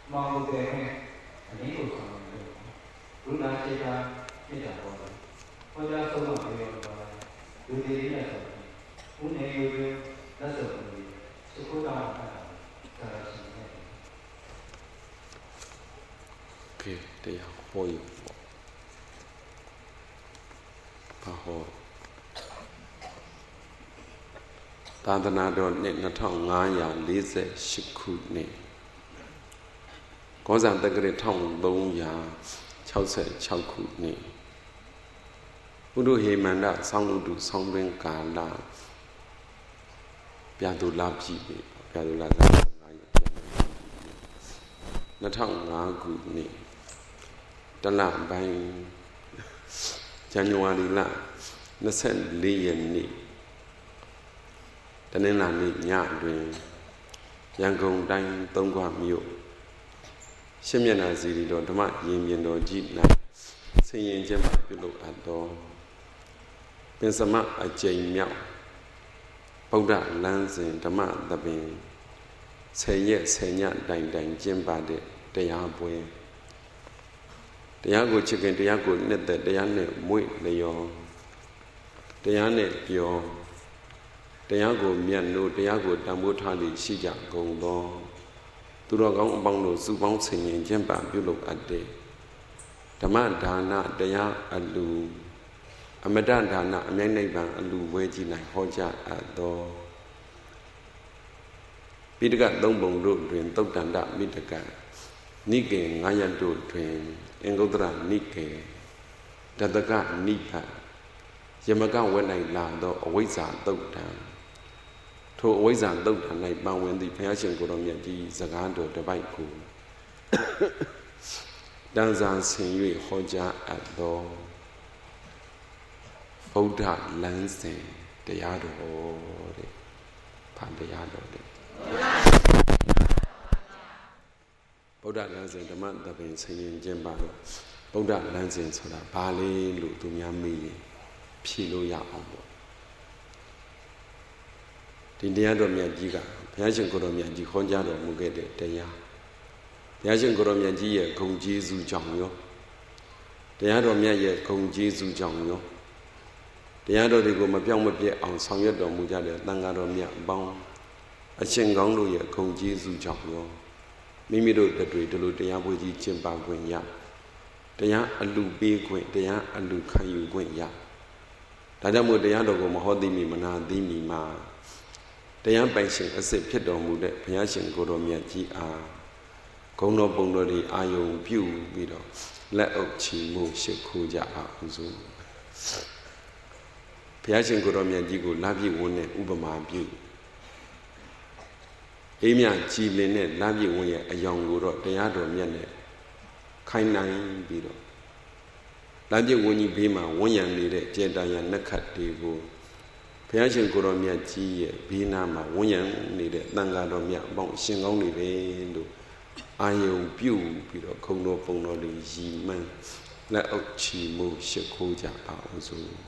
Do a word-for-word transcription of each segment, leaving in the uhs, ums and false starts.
မောင်တဲ့အနည်းကိုဆောင်လို့ဘုရားရှိခိုးပြတာပေါ်တယ်ဘုရားဆုံးမပြောတော့လူတွေရတဲ့ဘုနေယူလက်စုပ်ပြီးစုခိုးတာတာဒါရှိတယ်ကဲတရားဟောယူဘာဟောသာသနာတော်နှစ်နှစ်ထောင်ငါးရာလေးဆယ်ရှစ်ခုနှစ်ကောဇာတက္ကရာတစ်ထောင်သုံးရာခြောက်ဆယ်ခြောက်ခုနှစ်ဘုဒ္ဓဟေမန္တဆောင်းလူတုဆောင်းတွင်ကာလပြာသူလာပြီပြာသူလာဇာငါးရက်နှစ်ထောင်ငါးခုနှစ်တလပိုင်းဇန်နဝါရီလနှစ်ဆယ်လေးရက်နေ့တနင်္လာနေ့ညတွင်ရန်ကုန်တိုင်းသုံးခွမြို့ရှစ်မျက်နှာစီရီတော်ဓမ္မရင်ပြင်တော်ကြီး၌ဆင်ရင်ကျင်းပပြုလုပ်အပ်သောပင်စမအကျိန်မြောက်ဗုဒ္ဓလမ်းစဉ်ဓမ္မသဘင်ဆယ်ရက်ဆယ်ညတိုင်တိုင်ကျင်းပတဲ့တရားပွဲတရားကိုချစ်ခင်တရားကိုနှစ်သက်တရားနဲ့မွေ့လျော်တရားနဲ့ပြောတရားကိုမြတ်လို့တရားကိုတန်ဖိုးထားလိရှိကြကုန်သောသူတော်ကောင်းအပေါင်းတို့စုပေါင်းဆင်ရင်ကျင့်ပပြုလုပ်အပ်တဲ့ဓမ္မဒါနတရားအလူအမတဒါနအမြိုက်နိဗ္ဗာန်အလူဝဲကြီး၌ဟောကြားအပ်သောပိဋကသုံးပုံတို့တွင်သုတ်တန္တမိတကနိကေငါးရပ်တို့တွင်အင်္ဂုတ္တရနိကေတတကနိဗ္ဗာန်ယမကဝဲ၌လာသောအဝိဇ္ဇာသုတ်တံထိုအဝိဇ္ဇာသုတ်တံ၌ပန်ဝင်သည့်ဘုရားရှင်ကိုယ်တော်မြတ်ကြီးစကားတော်တစ်ပိုက်ကိုတန်ဆာဆင်၍ဟောကြားအပ်သောဗုဒ္ဓလမ်းစဉ်တရားတော်တဲ့ဘာတရားတော်တဲ့ဗုဒ္ဓလမ်းစဉ်ဓမ္မသဘင်ဆင်ရင်ကျင့်ပါတော့ဗုဒ္ဓလမ်းစဉ်ဆိုတာဘာလဲလို့သူများမေးရင်ဖြေလို့ရအောင်ပေါ့ဒီတရားတော်မြတ်ကြီးကဘုရားရှင်ကိုယ်တော်မြတ်ကြီးဟောကြားတော်မူခဲ့တဲ့တရားဘုရားရှင်ကိုယ်တော်မြတ်ကြီးရဲ့ဂုဏ်ကျေးဇူးကြောင့်ရောတရားတော်မြတ်ရဲ့ဂုဏ်ကျေးဇူးကြောင့်ရောတရားတော်တွေကိုမပြောင်းမပြတ်အောင်ဆောင်ရွက်တော်မူကြတဲ့သံဃာတော်မြတ်အပေါင်းအရှင်ကောင်းတို့ရဲ့ဂုဏ်ကျေးဇူးကြောင့်ရောမိမိတို့တတွေဒီလိုတရားပွဲကြီးကျင့်ပခွင့်ရတရားအလူပေးခွင့်တရားအလူခံယူခွင့်ရဒါကြောင့်မို့တရားတော်ကိုမဟောသိမိမနာသိမိမှာတရားပိုင်ရှင်အစစ်ဖြစ်တော်မူတဲ့ဘုရားရှင်ကိုယ်တော်မြတ်ကြီးအားဂုဏ်တော်ပုံတော်တွေအာယုံပြုပြီးတော့လက်အုပ်ချီမှုရှိခိုးကြအောင်စို့ဘုရားရှင်ကိုယ်တော်မြတ်ကြီးကိုလာပြည့်ဝန်းတဲ့ဥပမာပြုအေးမြကြည်လင်တဲ့လာပြည့်ဝန်းရဲ့အယောင်ကိုတော့တရားတော်မြတ်နဲ့ခိုင်းနိုင်ပြီးတော့လာပြည့်ဝန်းကြီးဘေးမှာဝန်းရံနေတဲ့ကျေတာရနက္ခတ်တွေကိုဘုရားရှင်ကိုယ်တော်မြတ်ကြီးရဲ့ဘေးနားမှာဝန်းရံနေတဲ့သံဃာတော်မြတ်အပေါင်းရှင်ကောင်းနေတယ်လို့အာယုံပြုပြီးတော့ခုံတော်ပုံတော်လေးရည်မှန်းလက်အုပ်ချီမှုရှိခိုးကြအောင်စို့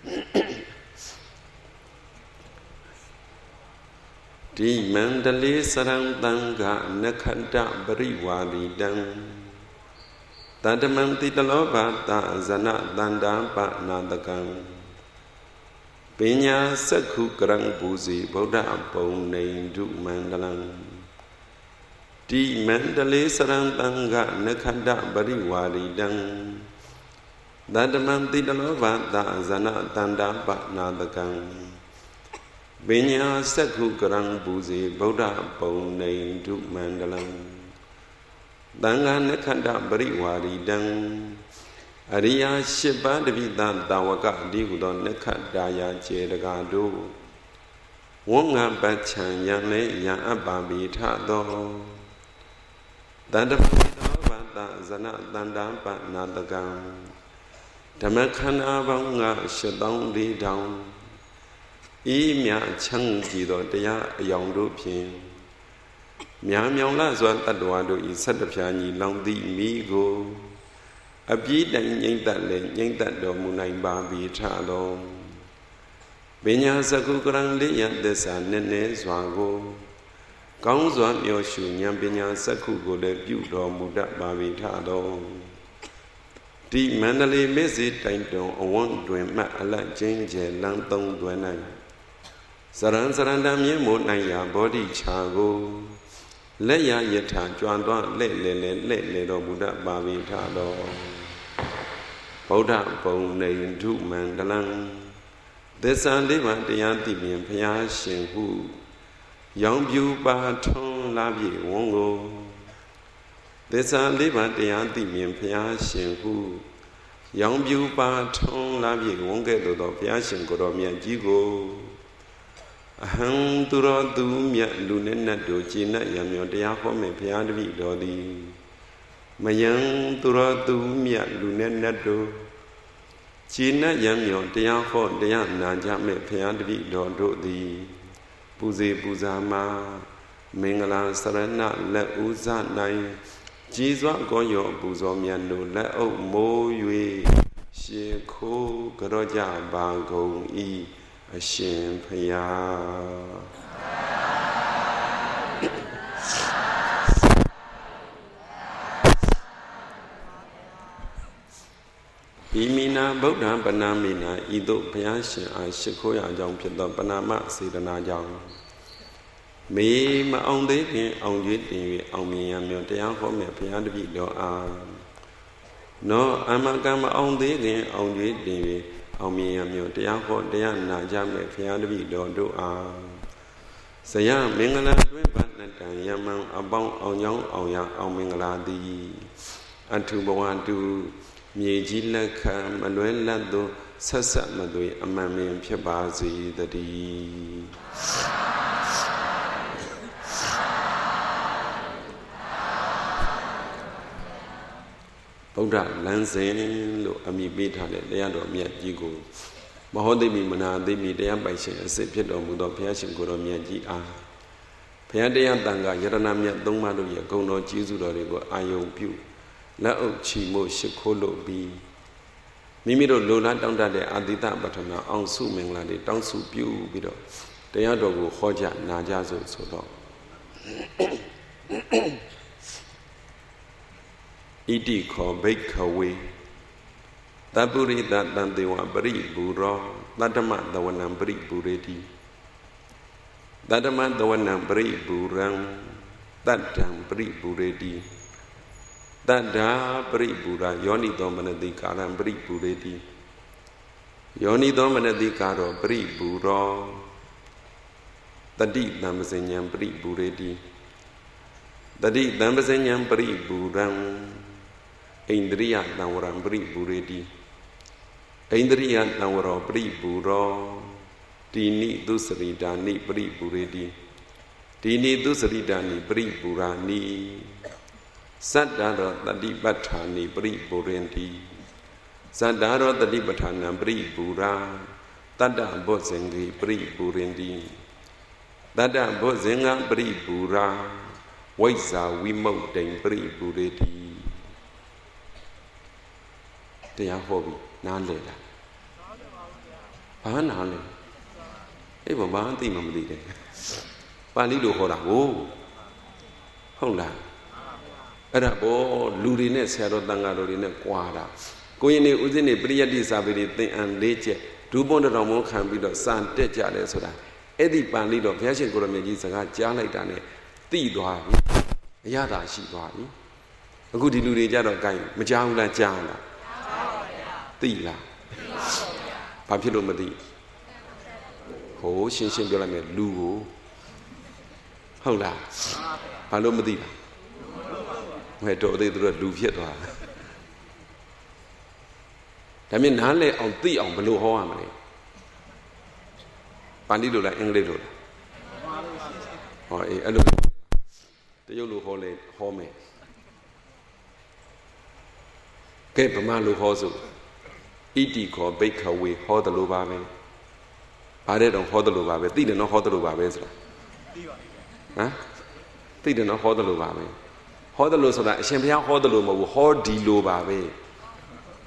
ဒီမန္တလေးစရံတံဃာနခန္တပရိဝါရီတံတတမံတိတလောဘတာဇနတန္တာပနာတကံပညာစက္ခုကရံပူစီဗုဒ္ဓပုံနေဒုမန္တလံဒီမန္တလေးစရံတံဃာနခန္တပရိဝါရီတံတတမံတိတလောဘတာဇနတန္တာပနာတကံပညာစက္ခုကရံပူစီဗုဒ္ဓပုံနေဒုမန္တလံသံဃာနခန္တပရိဝါရီတံအရိယာရှစ်ပါးတပိသတာဝကဒီဟုသောနခတ္တာယာကျေတကာတို့ဝင္ငပတ်ချံယံလေယံအပ္ပါပိထသောတန္တပိသောဘတဇနတန္တာပနာတကံဓမ္မခန္ဓာပေါင်းငါရှစ်သောင်းလေးထောင်ဤမြချမ်းကြည်သောတရားအယောင်တို့ဖြင့်မြာမြောင်လာစွာတတ္တဝါတို့ဤဆက်တဖြာညီလောင်သည့်မိကိုအပြည့်တိုင်ငိမ့်သက်လေငိမ့်သက်တော်မူနိုင်ပါပြီထသောပညာစကုကရံလေးရသစ္စာနည်းနည်းစွာကိုကောင်းစွာမျှော်ရှုဉာဏ်ပညာစက္ခုကိုလည်းပြုတော်မူတတ်ပါ၏ထတော်ဒီမန္တလေးမေစီတိုင်တုံအဝန်းတွင်မှအလတ်ချင်းကျဲလမ်းသုံးတွင်၌စရံစရန္တမြေမို့နိုင်ရာဘောဓိချာကိုလက်ရယထာကြွံသွားလက်လေလေလက်လေတော်မူတတ်ပါ၏ထတော်ဗုဒ္ဓဘုံနေဓုမန္တလံသစ္စာလေးပါးတရားသိမြင်ဘုရားရှင်ဟုရောင်ပြူပါထွန်းလာပြီဝန်းကိုသစ္စာလေးပါးတရားသိမြင်ဘုရားရှင်ဟုရောင်ပြူပါထွန်းလာပြီဝန်းကဲ့သို့သောဘုရားရှင်ကိုယ်တော်မြတ်ကြီးကိုအဟံသူတော်သူမြတ်လူနဲ့နတ်တို့ကျင့်납ရံမြော်တရားဟောမယ်ဘုရားတပည့်တော်သည်မယံသူတော်သူမြတ်လူနဲ့နတ်တို့ကျင့်납ရံမြော်တရားဟောတရားနာကြမယ်ဘုရားတပည့်တော်တို့သည်ပူဇေပူဇာမှာမင်္ဂလာစရဏလက်ဥဇနိုင်ကြည်စွာကောရောပူဇော်မြတ်တို့လက်အုပ်မိုး၍ရှေခိုးကြောကြပါကုန်၏အရှင်ဖယားဣမိနာဗုဒ္ဓံပနာမိနာဤသို့ဘုရားရှင်အားရှိခိုးရကြောင်းဖြစ်သောပနာမစေတနာကြောင့်မေမအောင်သေးခင်အောင်ကျွေးတင်၍အောင်မြင်ရမြော်တရားဟောမြတ်ဘုရားတပည့်တော်အားနောအမကံမအောင်သေးခင်အောင်ကျွေးတင်၍အောင်မြင်ရမြော်တရားဟောတရားနာကြမယ်ဘုရားတပည့်တော်တို့အားဇယမင်္ဂလာတွင်ဗန္နတံယမံအပေါင်းအောင်ကြောင်းအောင်ရအောင်မင်္ဂလာသည်အထုဘဝတုမြေကြီးလက်ခံမလွဲလတ်သောဆက်ဆက်မသွေအမှန်မြင်ဖြစ်ပါစေတည်းဗုဒ္ဓလမ်းစဉ်လို့အမည်ပေးထားတဲ့တရားတော်မြတ်ကြီးကိုမဟောသိမိမနာသိမိတရားပိုင်ရှင်အစစ်ဖြစ်တော်မူသောဘုရားရှင်ကိုယ်တော်မြတ်ကြီးအားဘုရားတရားတန်ခါယရဏမြတ်သုံးပါးတို့ရဲ့ဂုဏ်တော်ကျေးဇူးတော်တွေကိုအာယုံပြုလက်အုပ်ချီမို့ရှိခိုးလို့ပြီးမိမိတို့လိုလားတောင်းတတဲ့အာတိတပထမအောင်စုမင်္ဂလာတွေတောင်းစုပြုပြီးတော့တရားတော်ကိုဟောကြနာကြစို့ဆိုတော့ဣတိခောဘိက္ခဝေတပုရိသတံတေဝပရိဘူရောတတ္တမသဝနံပရိဘူရေတိတတ္တမသဝနံပရိဘူရံတတ္တံပရိဘူရေတိတတ္တာပရိပူရာယောနိသောမနတိကာရံပရိပူရေတိယောနိသောမနတိကာရောပရိပူရောတတိတံပစဉ္ဉံပရိပူရေတိတတိတံပစဉ္ဉံပရိပူရံဣန္ဒရိယတံဝရံပရိပူရေတိဣန္ဒရိယတံဝရောပရိပူရောတိနိသုစရိတာနိပရိပူရေတိတိနိသုစရိတာနိပရိပူရာနိသတ္တရောတတိပဋ္ဌာနိပရိပူရန္တိသတ္တရောတတိပဋ္ဌာနံပရိပူရာတတ္တဘောဇင်္ဂိပရိပူရန္တိတတ္တဘောဇင်္ဂပရိပူရာဝိဇ္ဇာဝိမုတ်တိံပရိပူရေတိတရားဟောပြီးနားလည်လားဘာနားလဲအဲ့ဘာမှသိမှမသိတယ်ပါဠိလိုဟောတာကိုဟုတ်လားအဲ့ဒါဘောလူတွေနဲ့ဆရာတော်တန်ဃာတော်တွေနဲ့ကြွားတာကိုရင်နေဦးဇင်းနေပရိယတ္တိစာပေတွေသင်အံလေးချက်ဒူးပွန်းတော်မုံခံပြီးတော့စံတက်ကြတယ်ဆိုတာအဲ့ဒီပန်လေးတော့ဘုရားရှင်ကိုရမေကြီးစကားကြားလိုက်တာနဲ့သိသွားပြီအရသာရှိသွားပြီအခုဒီလူတွေကြတော့ gain မကြားဘူးလားကြားလားသိလားဘာဖြစ်လို့မသိဟိုရှင်းရှင်းပြောလိုက်မယ်လူကိုဟုတ်လားဘာလို့မသိလားဟဲ့တော်သေးသူတို့လူဖြစ်သွားဒါမြင်နားလဲအောင်သိအောင်ဘယ်လိုဟောရမလဲပါဠိလိုလားအင်္ဂလိပ်လိုလားဟောအေးအဲ့လိုတရုတ်လိုဟောလဲဟောမယ်ကဲဗမာလိုဟောစို့ဣတိခောဘိက္ခဝေဟောတယ်လို့ပါပဲဘာတဲ့တော့ဟောတယ်လို့ပါပဲသိတယ်နော်ဟောတယ်လို့ပါပဲဆိုတာသိပါပြီဟမ်သိတယ်နော်ဟောတယ်လို့ပါပဲဟောတယ်လို့ဆိုတာအရှင်ဘုရားဟောတယ်လို့မဟုတ်ဘူးဟောဒီလိုပါပဲ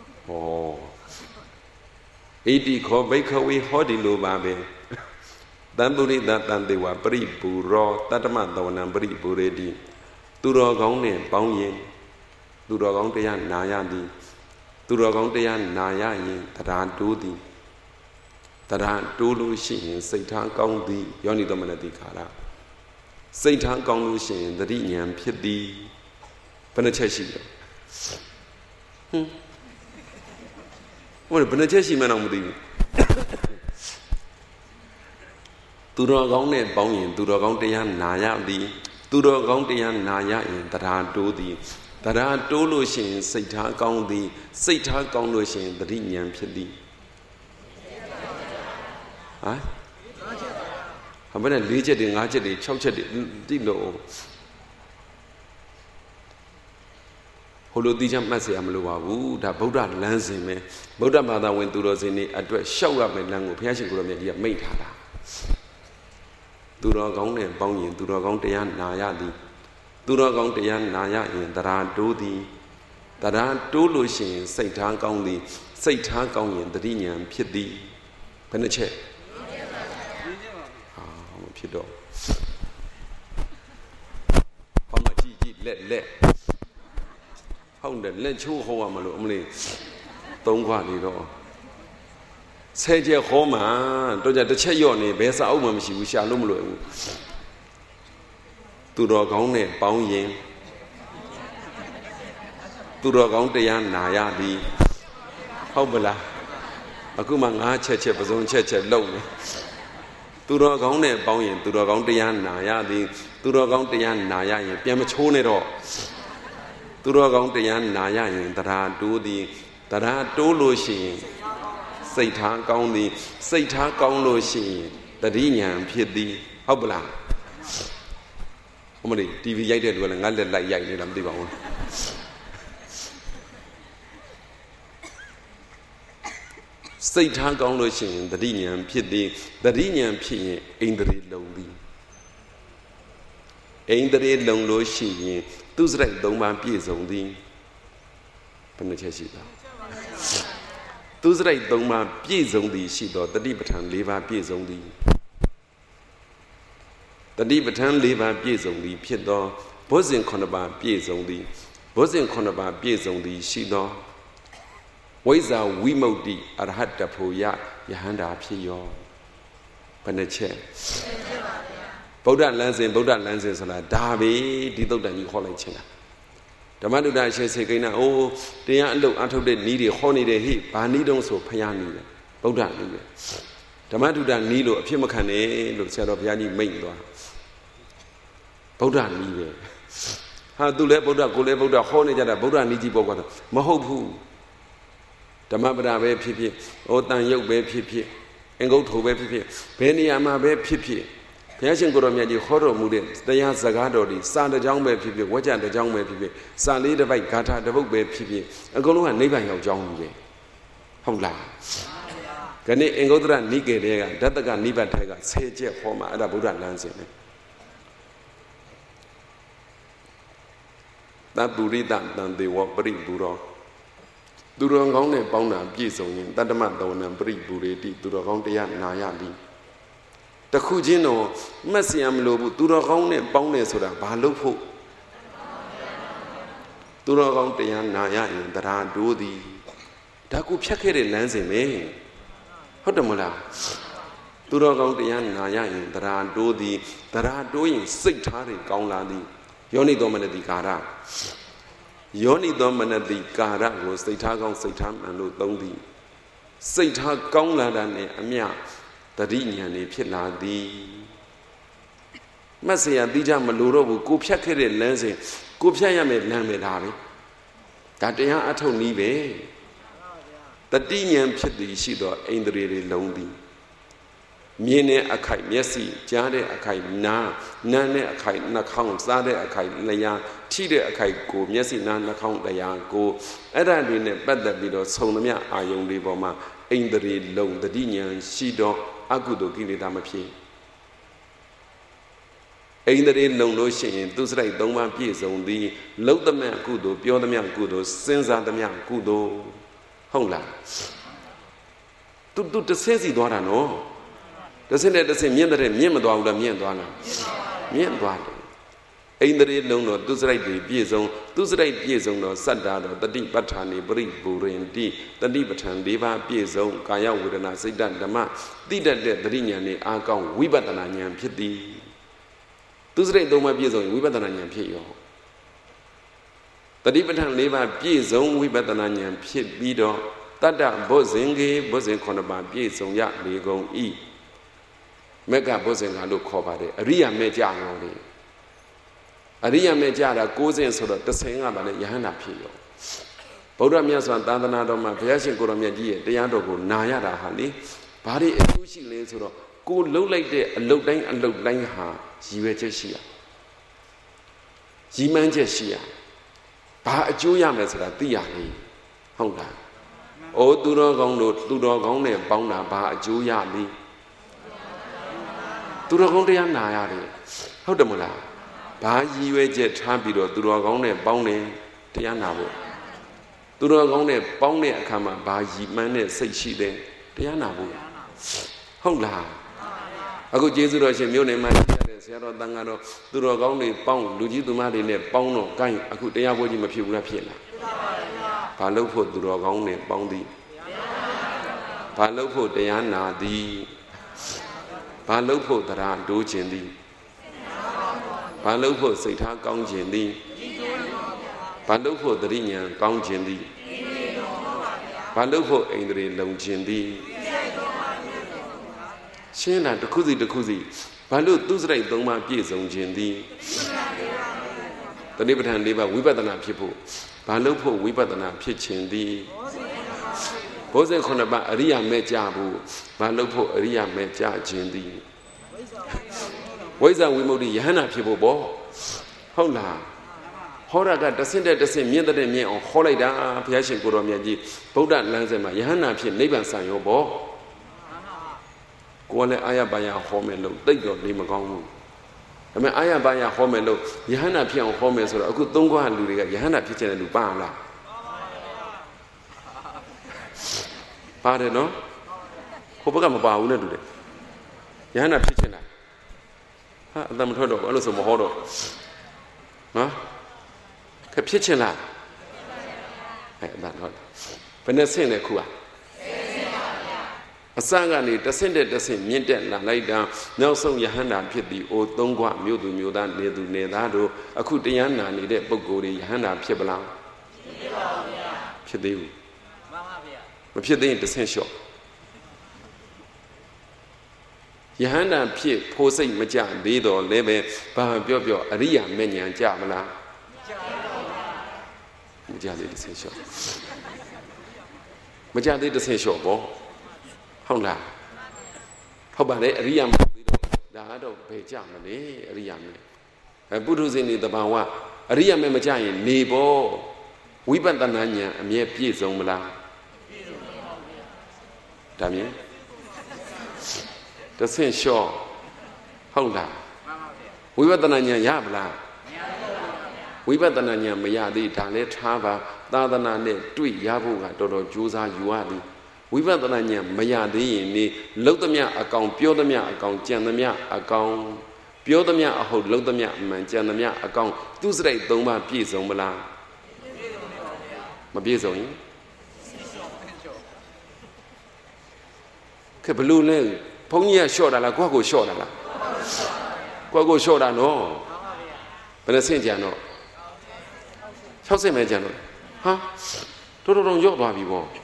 ဟောဣတိခောဘိက္ခဝေဟောဒီလိုပါပဲတံပုရိသတံတေဝပရိပူရောတတ္တမသဝနံပရိပူရေတိသူတော်ကောင်းနဲ့ပေါင်းရင်သူတော်ကောင်းတရားနာရသည်သူတော်ကောင်းတရားနာရရင်တရားတိုးသည်တရားတိုးလို့ရှိရင်စိတ်ထားကောင်းသည်ယောနိသောမနတိခါရစိတ်ထားကောင်းလို့ရှိရင်သတိဉာဏ်ဖြစ်သည်ဘယ်နှချက်ရှိလဲဟွန်းဟိုဘယ်နှချက်ရှိမှန်းတော့မသိဘူးသူတော်ကောင်းနဲ့ပေါင်းရင်သူတော်ကောင်းတရားနာရသည်သူတော်ကောင်းတရားနာရရင်တရားတိုးသည်တရားတိုးလို့ရှိရင်စိတ်ထားကောင်းသည်စိတ်ထားကောင်းလို့ရှိရင်သတိဉာဏ်ဖြစ်သည်ဟမ်ဟာဘယ်နဲ့၄ချက်တွေ၅ချက်တွေ၆ချက်တွေတိလို့ဟိုလိုတိကျမှတ်เสียမလို့ပါဘူးဒါဗုဒ္ဓလမ်းစဉ်ပဲဗုဒ္ဓဘာသာဝင်သူတော်စင်တွေအတွက်ရှောက်ရမယ့်လမ်းကိုဘုရားရှင်ကိုယ်တော်မြတ်ကြီးကမိန့်ထားတာသူတော်ကောင်းနဲ့ပေါင်းရင်သူတော်ကောင်းတရားနာရသည်သူတော်ကောင်းတရားနာရရင်တရားတိုးသည်တရားတိုးလို့ရှိရင်စိတ်ထားကောင်းသည်စိတ်ထားကောင်းရင်တတိဉာဏ်ဖြစ်သည်ဘယ်နှချက်ဟာမဖြစ်တော့ဘာမှကြည့်ကြည့်လက်လက်ဟုတ်တယ်လက်ချိုးဟောရမလို့အမလေးသုံးခွနေတော့ဆဲချက်ဟောမှာတော့ကြတစ်ချက်ရော့နေဘယ်စာအုပ်မှမရှိဘူးရှာလို့မလွယ်ဘူးသူတော်ကောင်းနဲ့ပေါင်းရင်သူတော်ကောင်းတရားနာရသည်ဟုတ်ပလားအခုမှငါးချက်ချက်ပစုံချက်ချက်လုံနေသူတော်ကောင်းနဲ့ပေါင်းရင်သူတော်ကောင်းတရားနာရသည်သူတော်ကောင်းတရားနာရရင်ပြန်မချိုးနဲ့တော့သူတော်ကောင်းတရားနာရရင်တရားတိုးသည်တရားတိုးလို့ရှိရင်စိတ်ထားကောင်းသည်စိတ်ထားကောင်းလို့ရှိရင်တတိဉာဏ်ဖြစ်သည်ဟုတ်ပလားအမလေး တီဗီ ရိုက်တဲ့လူကလည်းငါလက်လိုက်ရိုက်နေတာမသိပါဘူးစိတ်ထားကောင်းလို့ရှိရင်တတိဉာဏ်ဖြစ်သည်တတိဉာဏ်ဖြစ်ရင်အိန္ဒြေလုံသည်အိန္ဒြေလုံလို့ရှိရင်သူစရိုက်သုံးပါးပြည့်စုံသည်ဘယ်နှချက်ရှိတာသူစရိုက်သုံးပါးပြည့်စုံသည်ရှိတော့တတိပဋ္ဌာန်၄ပါးပြည့်စုံသည်တတိပဋ္ဌာန်၄ပါးပြည့်စုံသည်ဖြစ်သောဘုဇင်ခုနှစ်ပါးပြည့်စုံသည်ဘုဇင်ခုနှစ်ပါးပြည့်စုံသည်ရှိသောဝိဇ္ဇာဝိမု ക്തി အရဟတဖို့ယယဟန္တာဖြစ်ရောဘယ်နှချက်ဗုဒ္ဓလမ်းစဉ်ဗုဒ္ဓလမ်းစဉ်ဆိုတာဒါပဲဒီသုတ်တန်ကြီးခေါ်လိုက်ခြင်းလားဓမ္မတုဒ္ဒရှေစေကိန်းနာအိုးတရားအလုပ်အထုတ်တဲ့နီးတွေဟောနေတယ်ဟိဘာနီးတုံးဆိုဖျားနီးတယ်ဗုဒ္ဓနီးတယ်ဓမ္မတုဒ္ဒနီးလို့အဖြစ်မခံနဲ့လို့ဆရာတော်ဘုရားကြီးမိန့်သွားဗုဒ္ဓနီးပဲဟာသူလည်းဗုဒ္ဓကိုလည်းဗုဒ္ဓဟောနေကြတာဗုဒ္ဓနီးကြီးပေါ့ကွာမဟုတ်ဘူးဓမ္မပဒပဲဖြစ်ဖြစ်ဩတန်ရုပ်ပဲဖြစ်ဖြစ်အင်္ဂုတ္ထုပဲဖြစ်ဖြစ်ဘယ်နေရာမှာပဲဖြစ်ဖြစ်ဘုရားရှင်ကိုယ်တော်မြတ်ကြီးဟောတော်မူတဲ့တရားစကားတော်ဒီစာတစ်ကြောင်းပဲဖြစ်ဖြစ်ဝါကြတစ်ကြောင်းပဲဖြစ်ဖြစ်စာလေးတစ်ပိုက်ဂါထာတစ်ပုဒ်ပဲဖြစ်ဖြစ်အကုန်လုံးကနိဗ္ဗာန်ရောက်ကြောင်းကြီးဟုတ်လားခဏအင်္ဂုတ္တရနိကေတဲ့ကဓာတကနိဗ္ဗာန်ထဲကဆယ်ချက်ဟောမှာအဲ့ဒါဗုဒ္ဓလမ်းစဉ်ပဲသဗ္ဗုရိတတံတေဝပရိပူရောသူတော်ကောင်းနဲ့ပေါင်းတာပြည့်စုံရင်တတ္တမတဝနံပရိပူရေတိသူတော်ကောင်းတရားနာရသည်တခုချင်းတော့မှတ်စရာမလိုဘူးသူတော်ကောင်းနဲ့ပေါင်းတယ်ဆိုတာဘာလို့ဖို့သူတော်ကောင်းတရားနာရရင်တရားတိုးသည်ဒါကူဖြတ်ခဲ့တဲ့လမ်းစဉ်ပဲဟုတ်တယ်မလားသူတော်ကောင်းတရားနာရရင်တရားတိုးသည်တရားတိုးရင်စိတ်ထားတွေကောင်းလာသည်ယောနိသောမနတိကာရယောနိသောမနတိကာရကိုစိတ်ထားကောင်းစိတ်ထားမှန်လို့သုံးသည်စိတ်ထားကောင်းလာတာနဲ့အမျှတတိဉာဏ်နေဖြစ်လာသည်မတ်စရာတိကျမလို့တော့ဘူးကိုဖြတ်ခဲ့တဲ့လမ်းစဉ်ကိုဖြတ်ရမယ်လမ်းပဲဒါပဲဒါတရားအထုတ်နည်းပဲတတိဉာဏ်ဖြစ်သည်ရှိသောအိန္ဒြေတွေလုံးသည်မြင်တဲ့အခိုက်မျက်စိကြားတဲ့အခိုက်နားနားတဲ့အခိုက်နှာခေါင်းစားတဲ့အခိုက်လျှာထိတဲ့အခိုက်ကိုမျက်စိနားနှာခေါင်းတရားကိုအဲ့ဒါတွေနဲ့ပတ်သက်ပြီးတော့ဆုံသမျှအာယုန်တွေပေါ်မှာအိန္ဒြေလုံးတတိဉာဏ်ရှိသောအကုသိုလ်ကိလေသာမဖြစ်အိန္ဒြေလုံးလို့ရှိရင်သူစရိုက်သုံးပါးပြည့်စုံသည်လှုပ်သမျှကုသိုလ်ပြောသမျှကုသိုလ်စဉ်းစားသမျှကုသိုလ်ဟုတ်လားသူသူတစ်ဆဲစီသွားတာနော်တဆင့်တဲ့တဆင့်မြင့်တဲ့မြင့်မသွားဘူးလားမြင့်သွားလားမြင့်သွားတယ်အိန္ဒြေလုံးတော့သူစရိုက်တွေပြည့်စုံသူစရိုက်ပြည့်စုံတော့စတ္တာတော့တတိပဋ္ဌာနေပရိပူရင်တိတတိပဋ္ဌာန်၄ပါးပြည့်စုံကာယဝေဒနာစိတ်ဓမ္မတိတတ်တဲ့တတိညာနဲ့အာကောင်းဝိပဿနာဉာဏ်ဖြစ်သည်သူစရိုက်သုံးပါးပြည့်စုံရင်ဝိပဿနာဉာဏ်ဖြစ်ရောတတိပဋ္ဌာန်၄ပါးပြည့်စုံဝိပဿနာဉာဏ်ဖြစ်ပြီးတော့တတ္တဘုဇင်ကေဘုဇင်ခုနှစ်ပါးပြည့်စုံရလေကုန်ဤမေကဘုဇင်ကလို့ခေါ်ပါတယ်အရိယာမေကြရောလေအရိယာမေကြတာကိုးစင်ဆိုတော့တစ်ဆင်ကပါလေယဟန္တာဖြစ်ရောဗုဒ္ဓမြတ်စွာသာသနာတော်မှာဘုရားရှင်ကိုရောမြတ်ကြီးရဲ့တရားတော်ကိုနာရတာဟာလေဘာတွေအကျိုးရှိလဲဆိုတော့ကိုလှုပ်လိုက်တဲ့အလုတ်တိုင်းအလုတ်တိုင်းဟာရည်ရွယ်ချက်ရှိရရည်မှန်းချက်ရှိရဘာအကျိုးရမယ်ဆိုတာသိရလေဟုတ်လားအိုးသူတော်ကောင်းတို့သူတော်ကောင်းနဲ့ပေါင်းတာဘာအကျိုးရလဲသူတော်ကောင်းတရားနာရတယ်ဟုတ်တယ်မလားဘာရည်ရွယ်ချက်ထားပြီးတော့သူတော်ကောင်းနဲ့ပေါင်းတယ်တရားနာဖို့သူတော်ကောင်းနဲ့ပေါင်းတဲ့အခါမှာဘာရည်မှန်းတဲ့စိတ်ရှိတယ်တရားနာဖို့ဟုတ်လားအခုကျေးဇူးတော်ရှင်မြို့နယ်မှာရှိရတဲ့ဆရာတော်တန်ခါတော်သူတော်ကောင်းတွေပေါင်းလူကြီးသူမတွေနဲ့ပေါင်းတော့ကိုင်းအခုတရားပွဲကြီးမဖြစ်ဘူးလားဖြစ်လားဘာလို့ဖို့သူတော်ကောင်းနဲ့ပေါင်းသည်ဘာလို့ဖို့တရားနာသည်ဘာလို့ဖို့တရားဒိုးခြင်းသည်ဘာလို့ဖို့စိတ်ထားကောင်းခြင်းသည်ဘာလို့ဖို့တရိညာကောင်းခြင်းသည်ဘာလို့ဖို့အိန္ဒြေလုံခြင်းသည်ရှင်းလားတစ်ခုစီတစ်ခုစီဘာလို့သူစရိုက်သုံးပါးပြည့်စုံခြင်းသည်တတိပဋ္ဌာန်၄ပါးဝိပဿနာဖြစ်ဖို့ဘာလို့ဖို့ဝိပဿနာဖြစ်ခြင်းသည်ဘုဇင်ခုနှစ်ပါးအရိယာမဲ့ကြဖို့ဘာလို့ဖို့အရိယာမဲ့ကြခြင်းသည်ဝိဇ္ဇာဝိမု ക്തി ယဟန္တာဖြစ်ဖို့ပေါ့ဟုတ်လားဟောရကတဆင့်တဲ့တဆင့်မြင့်တဲ့မြင့်အောင်ဟောလိုက်တာဘုရားရှင်ကိုရောမြတ်ကြီးဗုဒ္ဓလမ်းစဉ်မှာယဟန္တာဖြစ်နိဗ္ဗာန်ဆံရောပေါ့ကိုယ်လည်းအာရပါယဟောမယ်လို့တိတ်တော့နေမကောင်းဘူးဒါပေမဲ့အာရပါယဟောမယ်လို့ယဟန္တာဖြစ်အောင်ဟောမယ်ဆိုတော့အခုသုံးခွာလူတွေကယဟန္တာဖြစ်ချင်တဲ့လူပါလားပါတယ်နော်ဟိုဘက်ကမပါဘူးနဲ့တူတယ်ယဟန္တာဖြစ်ချင်တာဟာအတမထွက်တော့အဲ့လိုဆိုမဟောတော့နော်ခက်ဖြစ်ချင်လားအဲ့အတန်ဟုတ်ဘယ်နဲ့ဆင့်လဲခုอ่ะအစကနေတဆင့်တဲ့တဆင့်မြင့်တက်လာလိုက်တာနောက်ဆုံးယဟန္တာဖြစ်သည်အိုသုံးခွမြို့သူမြို့သားနေသူနေသားတို့အခုတရားနာနေတဲ့ပုဂ္ဂိုလ်တွေယဟန္တာဖြစ်ပလားဖြစ်ပါဘူးဗျာဖြစ်သေးဘူးမှန်ပါဗျာမဖြစ်သေးရင်တဆင့်လျှော့ယဟန္တာဖြစ်ဖို့စိတ်မကြသေးတော့လည်းပဲဘာပြောပြောအရိယာမေညာကြမလားမကြသေးတဆင့်လျှော့မကြသေးတဆင့်လျှော့ပေါ့ဟုတ်လားဟုတ်ပါလေအရိယာမဟုတ်သေးတော့ဒါတော့ဘယ်ကြမလဲအရိယာမေအဲပုထုဇဉ်တွေတဘာဝအရိယာမေမကြရင်နေပေါ့ဝိပဿနာဉာဏ်အမြဲပြည့်စုံမလားပြည့်စုံပါဗျာဒါမြင်တဆင့်လျှော့ဟုတ်လားဝိပဿနာဉာဏ်ရပါလားဝိပဿနာဉာဏ်မရသေးဒါလည်းထားပါသာသနာနဲ့တွေ့ရဖို့ကတော်တော်ကြိုးစားယူရသည်ဝိပဿနာဉာဏ်မရသေးရင်နေလှုပ်သမျှအကောင်ပြောသမျှအကောင်ကြံသမျှအကောင်ပြောသမျှအဟုတ်လှုပ်သမျှအမှန်ကြံသမျှအကောင်သူစရိုက်သုံးပါးပြည့်စုံမလားမပြည့်စုံရင်ကဲဘလို့လဲဘုန်းကြီးကလျှော့တာလားကိုယ့်ကိုလျှော့တာလားကိုယ့်ကိုလျှော့တာနော်ဘယ်နဲ့ဆင့်ကြံတော့၆ဆင့်ပဲကြံတော့ဟာတော်တော်ရော့သွားပြီပေါ့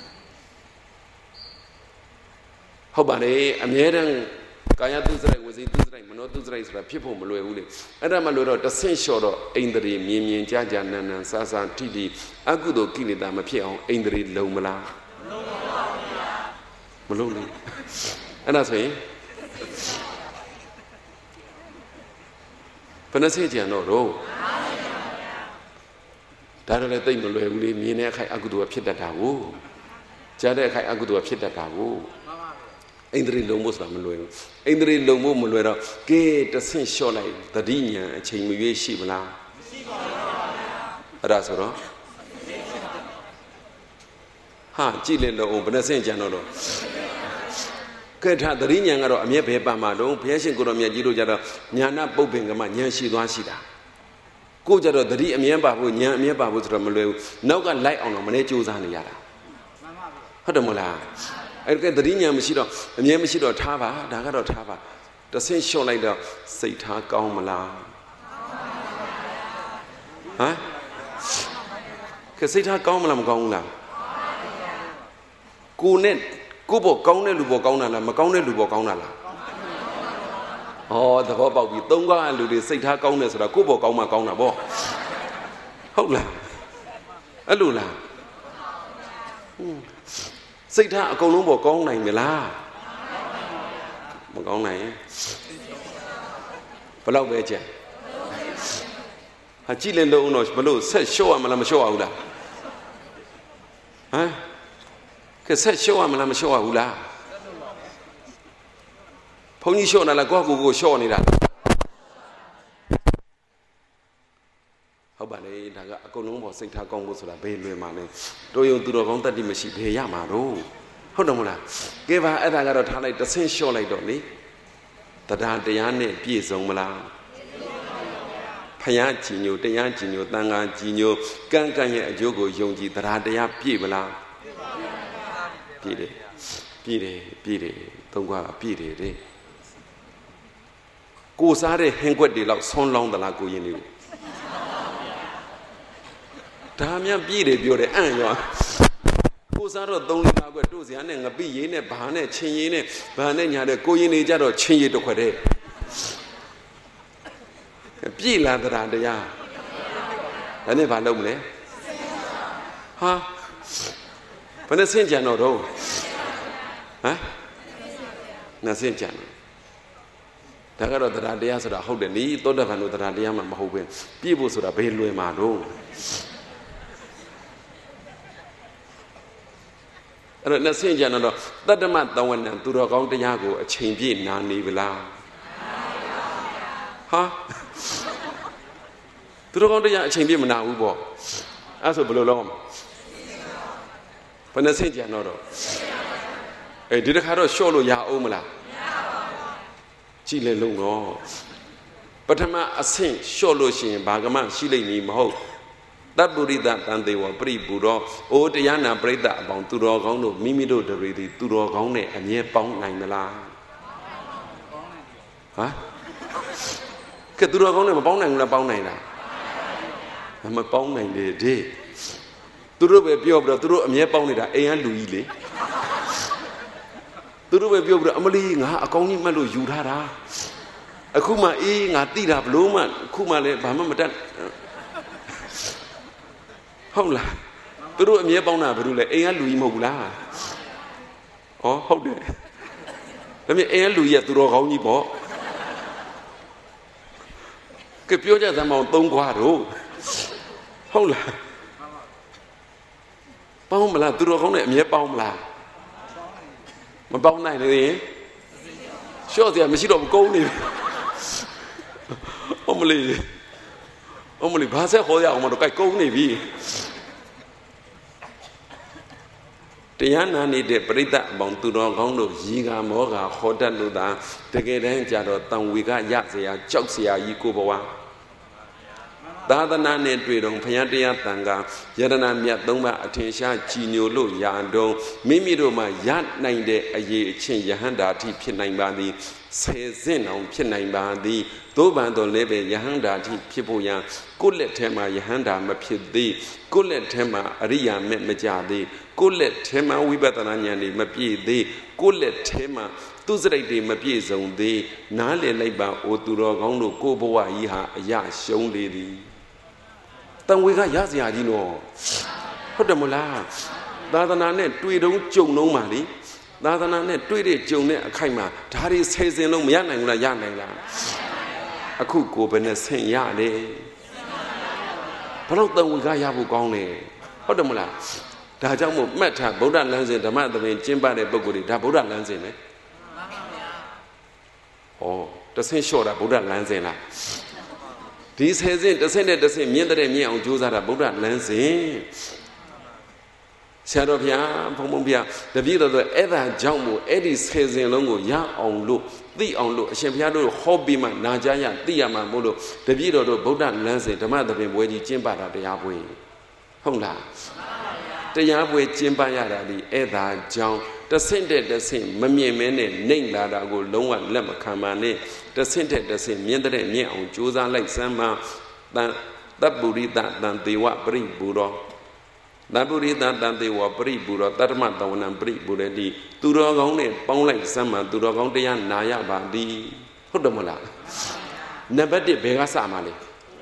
ဟုတ်ပါလေအမြဲတမ်းကာယတုစရိုက်ဝစီတုစရိုက်မနောတုစရိုက်ဆိုတာဖြစ်ဖို့မလွယ်ဘူးလေအဲ့ဒါမှလို့တော့တဆင့်လျှော့တော့အိန္ဒြေမြင်မြင်ကြကြနန်နန်ဆာဆာထိထိအကုသိုလ်ကိလေသာမဖြစ်အောင်အိန္ဒြေလုံမလားမလုံဘူးအဲ့ဒါဆိုရင်ဘယ်နှဆင့်ကြံတော့တော့ဒါတော့လည်းတိတ်မလွယ်ဘူးလေမြင်တဲ့အခိုက်အကုသိုလ်ဖြစ်တတ်တာကိုကြားတဲ့အခိုက်အကုသိုလ်ဖြစ်တတ်တာကိုအိန္ဒြေလုံဖို့ဆိုတာမလွယ်ဘူးအိန္ဒြေလုံဖို့မလွယ်တော့ကဲတဆင့်လျှော့လိုက်တတိညာအချိန်မရွေးရှိမလားမရှိပါဘူးအဲ့ဒါဆိုတော့ဟာကြည့်လေလို့ဘယ်နှဆင့်ကြံတော့တော့ Keta the Rinyan or Amia Pamado, Passion Goromia Giro Jada, Nyana Bobingama, Yanshi Washida. Go Jada, the Amiamba, Yamiaba was Ramalu, no got light on a Manetus and Yara. Hodamola. I get the Rinya Machida, Amia Machida Tava, Dagado Tava. The same show like the Sata Gaumala. Huh? Casita Gaumalam Gauna. Gunet, Gubo Gauna Lubo Gauna, Macauna Lubo Gauna. Oh, the Hoba with Donga and Ludi Sata Gaunas, the Gubo Gauma Gauna Bo. Hola. Alula. Sata Gaunumbo Gauna in Mila. Con này bao lâu về chưa? Hả chỉ lên đâu nói bao lâu sẽ show mà làm show ảo là? Hả? Cái sẽ show mà làm show ảo là? Phong như show này là có Google show này đã. Họ bảo này là con nó bỏ sinh thà con của số là bền luôn mà này. Tôi dùng từ đó con ta đi mà chỉ về nhà mà đâu. Không đúng là cái và ở đây cái đó thằng này nó sẽ show lại đó này, ta đã để anh này biết giống mà là, phải anh chỉ nhiều, để anh chỉ nhiều, tăng anh chỉ nhiều, càng càng nhiều chỗ có dùng gì ta đã để anh biết mà là, biết đấy, biết đấy, biết đấy, thông qua biết đấy đấy, cố sa đấy hành quyết đấy là son long đó là cố yên đi, ta mới biết đấy biết đấy anh nhá. Cô sao đó đông lên nào cái đồ gì anh này ngập bị gì này bà này chinh gì này bà này nhà đấy cô gì này ra đó chinh gì đó phải đấy bị là thế nào đấy à anh này bà đâu đấy ha bà này xin chào nó đâu hả nó xin chào đã cái đó thế nào đấy à sao đó hậu đến đi tôi đã phản đối thế nào đấy à mà mà hậu bên bị bố sao đó bên lui mà đâu rồi nó xin chào nó tất cả mọi tàu anh tụi nó con trai của chính viên nàn đi về la ha tụi nó con trai chính viên mà nào cũng bỏ à sao bự lắm phải nó xin chào nó rồi ấy đi được khai rồi show rồi giàu ôm là chỉ lên luôn nó bắt thằng mà xin show rồi xin bà cái mà xin lên gì mà hậu That Buddha and they were pretty Buddha. Oh, the Yana Breda about to draw on Mimido the ready to draw on it and yet pound nine the la. Huh? Get to draw on a pound nine, a pound nine. I'm a pound nine day day. To do a pure brother, to do a mere pound it, a and Louis. To do a pure Amelie, a county malo, you had a Kuma e, a tida bloomer, Kuma le Bamadan. Không là tôi đuổi mía bao nào phải đuổi lại em lùi màu lá, ó không được, làm gì em lùi giờ tôi đuổi không như bỏ, cái biểu ra màu tông qua rồi, không là bao mà là tôi đuổi không lại mía bao mà là, mà bao này là gì? Sao thì mình chỉ đọc câu này, ông mà lì, ông mà lì ba sẽ khó dạo mà đọc cái câu này vì Tiyan nani de perita bang turun kong lo jiga moga khodan lo da tegeden jado tang wiga yat sia chok sia yi ko bawa Dadana ne twe dong phyan taya tanga yadana myatသုံးပါးအထင်ရှားကြည်ညိုလို့ရာတော့မိမိတို့မှာရနိုင်တဲ့အရေးအချင်းယဟန္တာအထိဖြစ်နိုင်ပါသည်ဆယ်စင့်အောင်ဖြစ်နိုင်ပါသည်သို့ပန်တော်လည်းပဲယဟန္တာအထိဖြစ်ဖို့ရန်ကိုယ့်လက်ထဲမှာယဟန္တာမဖြစ်သေးကိုယ့်လက်ထဲမှာအရိယာမဲ့မကြသေးကိုယ့်လက်ထဲမှာဝိပဿနာဉာဏ်တွေမပြည့်သေးကိုယ့်လက်ထဲမှာသူစရိတ်တွေမပြည့်စုံသေးနားလည်လိုက်ပါအိုသူတော်ကောင်းတို့ကိုယ့်ဘဝကြီးဟာအရာရှုံးလေသည်တန်ဝေကရစရာကြီးနော်ဟုတ်တယ်မလားသာသနာနဲ့တွေ့တုံးကြုံလုံးပါလေသာသနာနဲ့တွေ့တဲ့ကြုံတဲ့အခိုက်မှာဒါတွေဆယ်စင်လုံးမရနိုင်ဘူးလားရနိုင်လားအခုကိုယ်ပဲနဲ့ဆင်ရတယ်ဘလို့တန်ဝေကရဖို့ကောင်းတယ်ဟုတ်တယ်မလားဒါကြောင့်မို့မှတ်ထားဗုဒ္ဓလမ်းစဉ်ဓမ္မသဘင်ကျင့်ပတဲ့ပုဂ္ဂိုလ်တွေဒါဗုဒ္ဓလမ်းစဉ်ပဲဟောတဆင့်လျှော့တာဗုဒ္ဓလမ်းစဉ်လားဒီဆယ်စင်တစ်ဆင့်နဲ့တစ်ဆင့်မြင့်တဲ့မြင့်အောင်ကြိုးစားတာဗုဒ္ဓလမ်းစဉ်ဆရာတော်ဘုရားဘုံဘုံဘုရားတပည့်တော်တို့အဲ့ဒါကြောင့်မို့အဲ့ဒီဆယ်စဉ်လုံးကိုရအောင်လို့သိအောင်လို့အရှင်ဘုရားတို့ဟောပြီးမှနာကြရသိရမှာမို့လို့တပည့်တော်တို့ဗုဒ္ဓလမ်းစဉ်ဓမ္မသဘင်ပွဲကြီးကျင့်ပတာတရားပွဲဟုတ်လားတရားပွဲကျင့်ပရတာဒီအဲ့ဒါကြောင့်တဆင့်တဲ့တဆင့်မမြင်မဲနဲ့နှိမ့်လာတာကိုလုံးဝလက်မခံပါနဲ့တဆင့်တဲ့တဆင့်မြင်တဲ့မြင်အောင်ကြိုးစားလိုက်စမ်းပါတန်တပ်ပုရိသတန်တေဝပရိပူရောတပုရိသတန်တေဝပရိပူရောတတ္တမတဝနံပရိပူရတိသူတော်ကောင်းနဲ့ပေါင်းလိုက်စမ်းပါသူတော်ကောင်းတရားနာရပါသည်ဟုတ်တယ်မလားနံပါတ်တစ်ဘယ်ကစမှာလဲ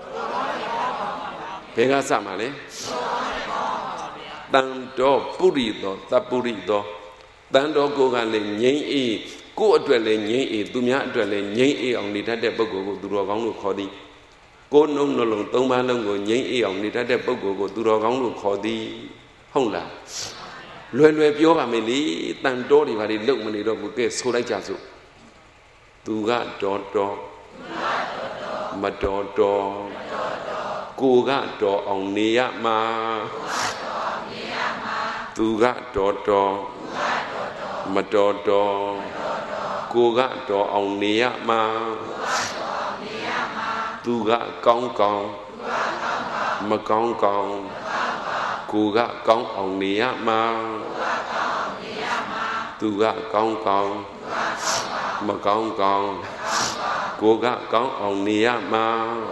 ဘယ်ကစမှာလဲတန်တော်ပုရိသောတပုရိသောတန်တော်ကိုကလည်းငြိမ်းအေးကိုယ့်အတွက်လည်းငြိမ်းအေးသူများအတွက်လည်းငြိမ်းအေးအောင်နေတတ်တဲ့ပုဂ္ဂိုလ်ကိုသူတော်ကောင်းလို့ခေါ်သည်ကိုယ်နှုံနှလုံးသုံးပါးလုံးကိုငြိမ်းအေးအောင်နေတတ်တဲ့ပုဂ္ဂိုလ်ကိုသူတော်ကောင်းလို့ခေါ်သည်ဟုတ်လားလွယ်လွယ်ပြောပါမယ်လေတန်တော်တွေဘာတွေလုံမနေတော့ဘူးကဲဆိုလိုက်ကြစို့သူကတော်တော်မတော်တော်ကိုကတော်အောင်နေရမှာသူကတော်တော်မတော်တော်ကိုကတော်အောင်နေရမှာသူကကောင်းကောင်းမကောင်းကောင်းကိုကကောင်းအောင်နေရမှာသူကကောင်းကောင်းမကောင်းကောင်းကိုကကောင်းအောင်နေရမှာ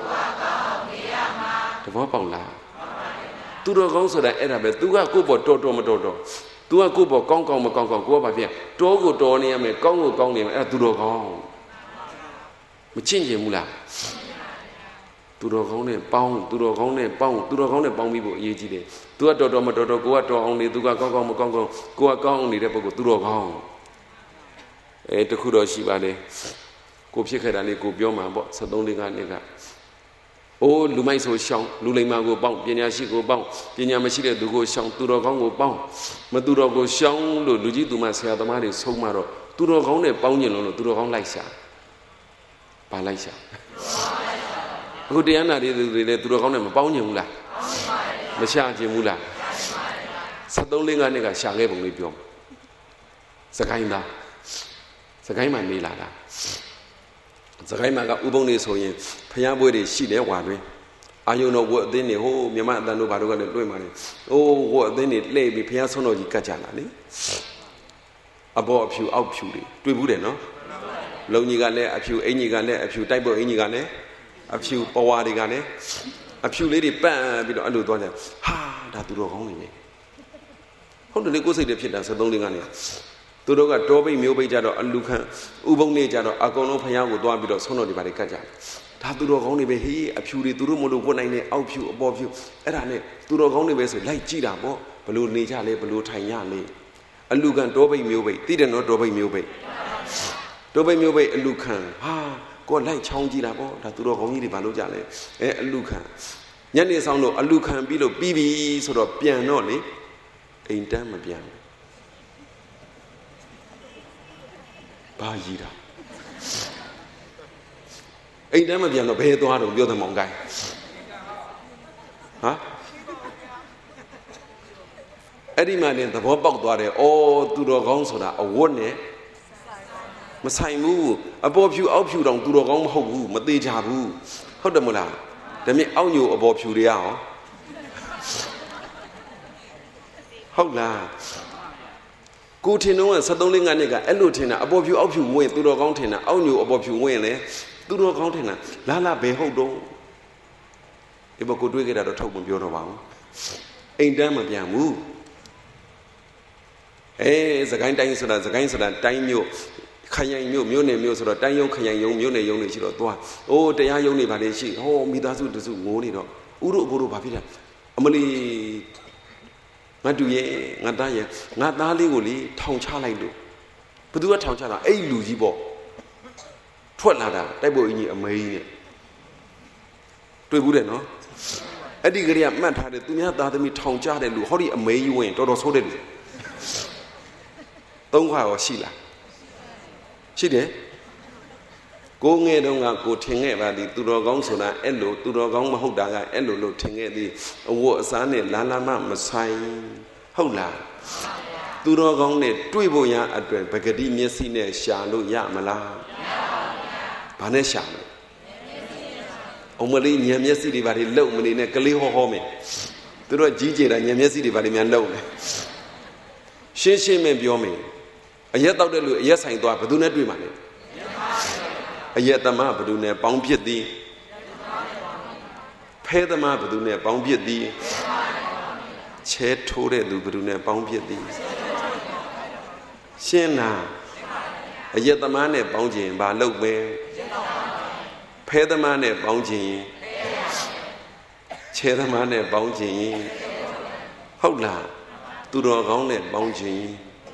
တဘောပေါက်လားသူတော်ကောင်းဆိုတာအဲ့ဒါပဲသူကကိုယ့်ဘောတော်တော်မတော်တော်သူကကိုယ့်ဘောကောင်းကောင်းမကောင်းကောင်းကိုကဘာဖြစ်တော်ကိုတော်နေရမယ်ကောင်းကိုကောင်းနေမယ်အဲ့ဒါသူတော်ကောင်းမချင့်ကျင်ဘူးလားသူတော်ကောင်းနဲ့ပေါင်းသူတော်ကောင်းနဲ့ပေါင်းသူတော်ကောင်းနဲ့ပေါင်းပြီးဖို့အရေးကြီးတယ်သူကတော်တော်မတော်တော်ကိုကတော်အောင်နေသူကကောင်းကောင်းမကောင်းကောင်းကိုကကောင်းအောင်နေတဲ့ပုဂ္ဂိုလ်သူတော်ကောင်းအဲတခုတော့ရှိပါလေကိုဖြစ်ခဲ့တာလေးကိုပြောမှာပေါ့73လေးကနှစ်ကအိုးလူမိုက်ဆိုရှောင်းလူလိမ္မာကိုပေါင်းပညာရှိကိုပေါင်းပညာမရှိတဲ့သူကိုရှောင်းသူတော်ကောင်းကိုပေါင်းမသူတော်ကိုရှောင်းလို့လူကြီးသူမဆရာသမားတွေဆုံးမတော့သူတော်ကောင်းနဲ့ပေါင်းကျင်လို့သူတော်ကောင်းလိုက်ရှာပါလိုက်ရှာအခုတရားနာတွေတွေလည်းသူတော်ကောင်းနဲ့မပေါင်းကျင်ဘူးလားမရှာကျင်ဘူးလား73လေးကနှစ်ကရှာခဲ့ပုံလေးပြောစကိုင်းသားစကိုင်းမှာနေလာတာစကိုင်းမှာကဥပုံနေဆိုရင်ဖျားပွဲတွေရှိတယ်ဝါတွင်အာယုံတော်ဝတ်အသင်းတွေဟိုးမြမအတန်တို့ဘာတို့ကလည်းတွေ့မှတယ်အိုးဝတ်အသင်းတွေလှည့်ပြီးဖျားဆုံးတော်ကြီးကတ်ကြလာလေအဘောအဖြူအောက်ဖြူတွေတွေ့ဘူးတယ်နော်လုံကြီးကလည်းအဖြူအင်ကြီးကလည်းအဖြူတိုက်ပေါ်အင်ကြီးကလည်းအဖြူပဝါတွေကလည်းအဖြူလေးတွေပန့်ပြီးတော့အဲ့လိုသွားကြဟာဒါသူတော်ကောင်းနေတယ်ဟုတ်တယ်လေကိုယ်စိတ်တွေဖြစ်တာ73လေးကနေသူတို့ကတောပိတ်မျိုးပိတ်ကြတော့အလူခန့်ဥပုံနေကြတော့အကုန်လုံးဖျားကိုသွားပြီးတော့ဆုံးတော်တွေပါလေကတ်ကြဒါသူတော်ကောင်းတွေပဲဟေးအဖြူတွေသူတို့မလို့ဝတ်နိုင်တဲ့အောက်ဖြူအပေါ်ဖြူအဲ့ဒါနဲ့သူတော်ကောင်းတွေပဲဆိုလိုက်ကြည့်တာပေါ့ဘလို့နေကြလဲဘလို့ထိုင်ရလဲအလူခန့်တောပိတ်မျိုးပိတ်သိတယ်နော်တောပိတ်မျိုးပိတ်တောပိတ်မျိုးပိတ်အလူခန့်ဟာကိုလိုက်ချောင်းကြည့်တာပေါ့ဒါသူတော်ကောင်းကြီးတွေဘာလို့ကြလဲအဲအလူခန့်ညနေဆောင်တော့အလူခန့်ပြီးလို့ပြီးပြီဆိုတော့ပြန်တော့လေအိမ်တန်းမပြန်ဘာကြီးတာအိမ်တန်းမပြန်တော့ဘယ်သွားတော့ပြောတယ်မောင်ကိုင်းဟာအဲ့ဒီမှလည်းသဘောပေါက်သွားတယ်ဩသူတော်ကောင်းဆိုတာအဝတ်နဲ့မဆိုင်ဘူးအပေါ်ဖြူအောက်ဖြူတောင်သူတော်ကောင်းမဟုတ်ဘူးမသေးကြဘူးဟုတ်တယ်မလားဒါမြင်အောက်ညိုအပေါ်ဖြူတွေရအောင်ဟုတ်လားကိုထင်တော့73လေးငါးနှစ်ကအဲ့လိုထင်တာအပေါ်ဖြူအောက်ဖြူဝင်သူတော်ကောင်းထင်တာအောက်ညိုအပေါ်ဖြူဝင်လေသူတော်ကောင်းထင်တာလာလာဘယ်ဟုတ်တော့ဒီဘကိုတွေးကြတာတော့ထုတ်မပြောတော့ပါဘူးအိမ်တန်းမပြန်ဘူးအဲစကိုင်းတိုင်းဆိုတာစကိုင်းဆိုတာတိုင်းမြို့ခရိုင်မြို့မြို့နယ်မြို့ဆိုတော့တိုင်းရုံခရိုင်ရုံမြို့နယ်ရုံတွေရှိတော့သွားအိုးတရားရုံတွေဗာလေရှိဟောမိသားစုတစုငိုးနေတော့ဥတို့အကိုတို့ဗာဖြစ်တာအမလီငါတူရဲ့ငါသားရဲ့ငါသားလေးကိုလေထောင်ချလိုက်လို့ဘသူကထောင်ချတာအဲ့လူကြီးပေါ့ထွက်လာတာတိုက်ပေါ်အင်းကြီးအမေကြီးနဲ့တွေ့ဘူးတယ်နော်အဲ့ဒီကလေးကမှတ်ထားတယ်သူများသားသမီးထောင်ချတဲ့လူဟောဒီအမေကြီးဝင်တော်တော်ဆိုးတဲ့လူသုံးခွာရောရှိလားရှိတယ်ကိုငယ်တုန်းကကိုထင်ခဲ့ပါသည်သူတော်ကောင်းဆိုတာအဲ့လိုသူတော်ကောင်းမဟုတ်တာကအဲ့လိုလို့ထင်ခဲ့သည်အဝတ်အစားနဲ့လာလာမမဆိုင်ဟုတ်လားသူတော်ကောင်းနဲ့တွေ့ဖို့ရအတွက်ပဂတိမျက်စိနဲ့ရှာလို့ရမလားမရပါဘူးဗျာဘာနဲ့ရှာမလဲအုံမလေးဉာဏ်မျက်စိတွေဘာတွေလုံမနေနဲ့ကလေးဟောဟောမယ်သူတို့ကြီးကျယ်တာဉာဏ်မျက်စိတွေဘာတွေများလုံလဲရှင်းရှင်းမင်းပြောမယ်အရက်တောက်တဲ့လူအရက်ဆိုင်သွားဘယ်သူနဲ့တွေ့မှာလဲအရက်သမားဘယ်သူနဲ့ပေါင်းဖြစ်သည်ဖဲသမားဘယ်သူနဲ့ပေါင်းဖြစ်သည်ချဲထိုးတဲ့လူဘယ်သူနဲ့ပေါင်းဖြစ်သည်ရှင်းလားအရက်သမားနဲ့ပေါင်းခြင်းဘာလုပ်ပဲဖဲသမားနဲ့ပေါင်းခြင်းချဲသမားနဲ့ပေါင်းခြင်းဟုတ်လားသူတော်ကောင်းနဲ့ပေါင်းခြင်း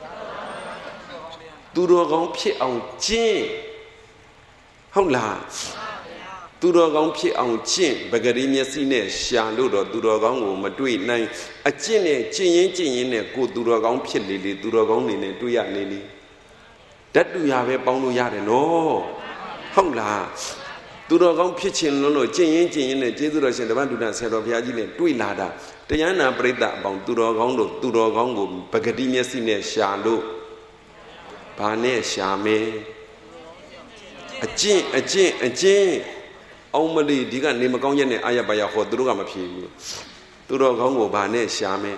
သူတော်ကောင်းဖြစ်အောင်ကျင့်ဟုတ်လားသူတော်ကောင်းဖြစ်အောင်ကျင့်ပဂတိမျက်စိနဲ့ရှာလို့တော့သူတော်ကောင်းကိုမတွေ့နိုင်အကျင့်နဲ့ကျင့်ရင်ကျင့်ရင်နဲ့ကိုသူတော်ကောင်းဖြစ်လေလေသူတော်ကောင်းနေနဲ့တွေ့ရနေလေတတ်တူရပဲပေါင်းလို့ရတယ်နော်ဟုတ်လားသူတော်ကောင်းဖြစ်ခြင်းလုံးလို့ကျင့်ရင်ကျင့်ရင်နဲ့ကျေးဇူးတော်ရှင်တပည့်ဒုဒဆရာတော်ဘုရားကြီးနဲ့တွေ့လာတာတရားနာပရိသတ်အပေါင်းသူတော်ကောင်းတို့သူတော်ကောင်းကိုပဂတိမျက်စိနဲ့ရှာလို့ဘာနဲ့ရှာမယ်အကျင့်အကျင့်အကျင့်အောင်မလီဒီကနေမကောင်းရက်နဲ့အာရပါရဟောသူတို့ကမဖြေဘူးသူတော်ကောင်းကိုဘာနဲ့ရှာမယ်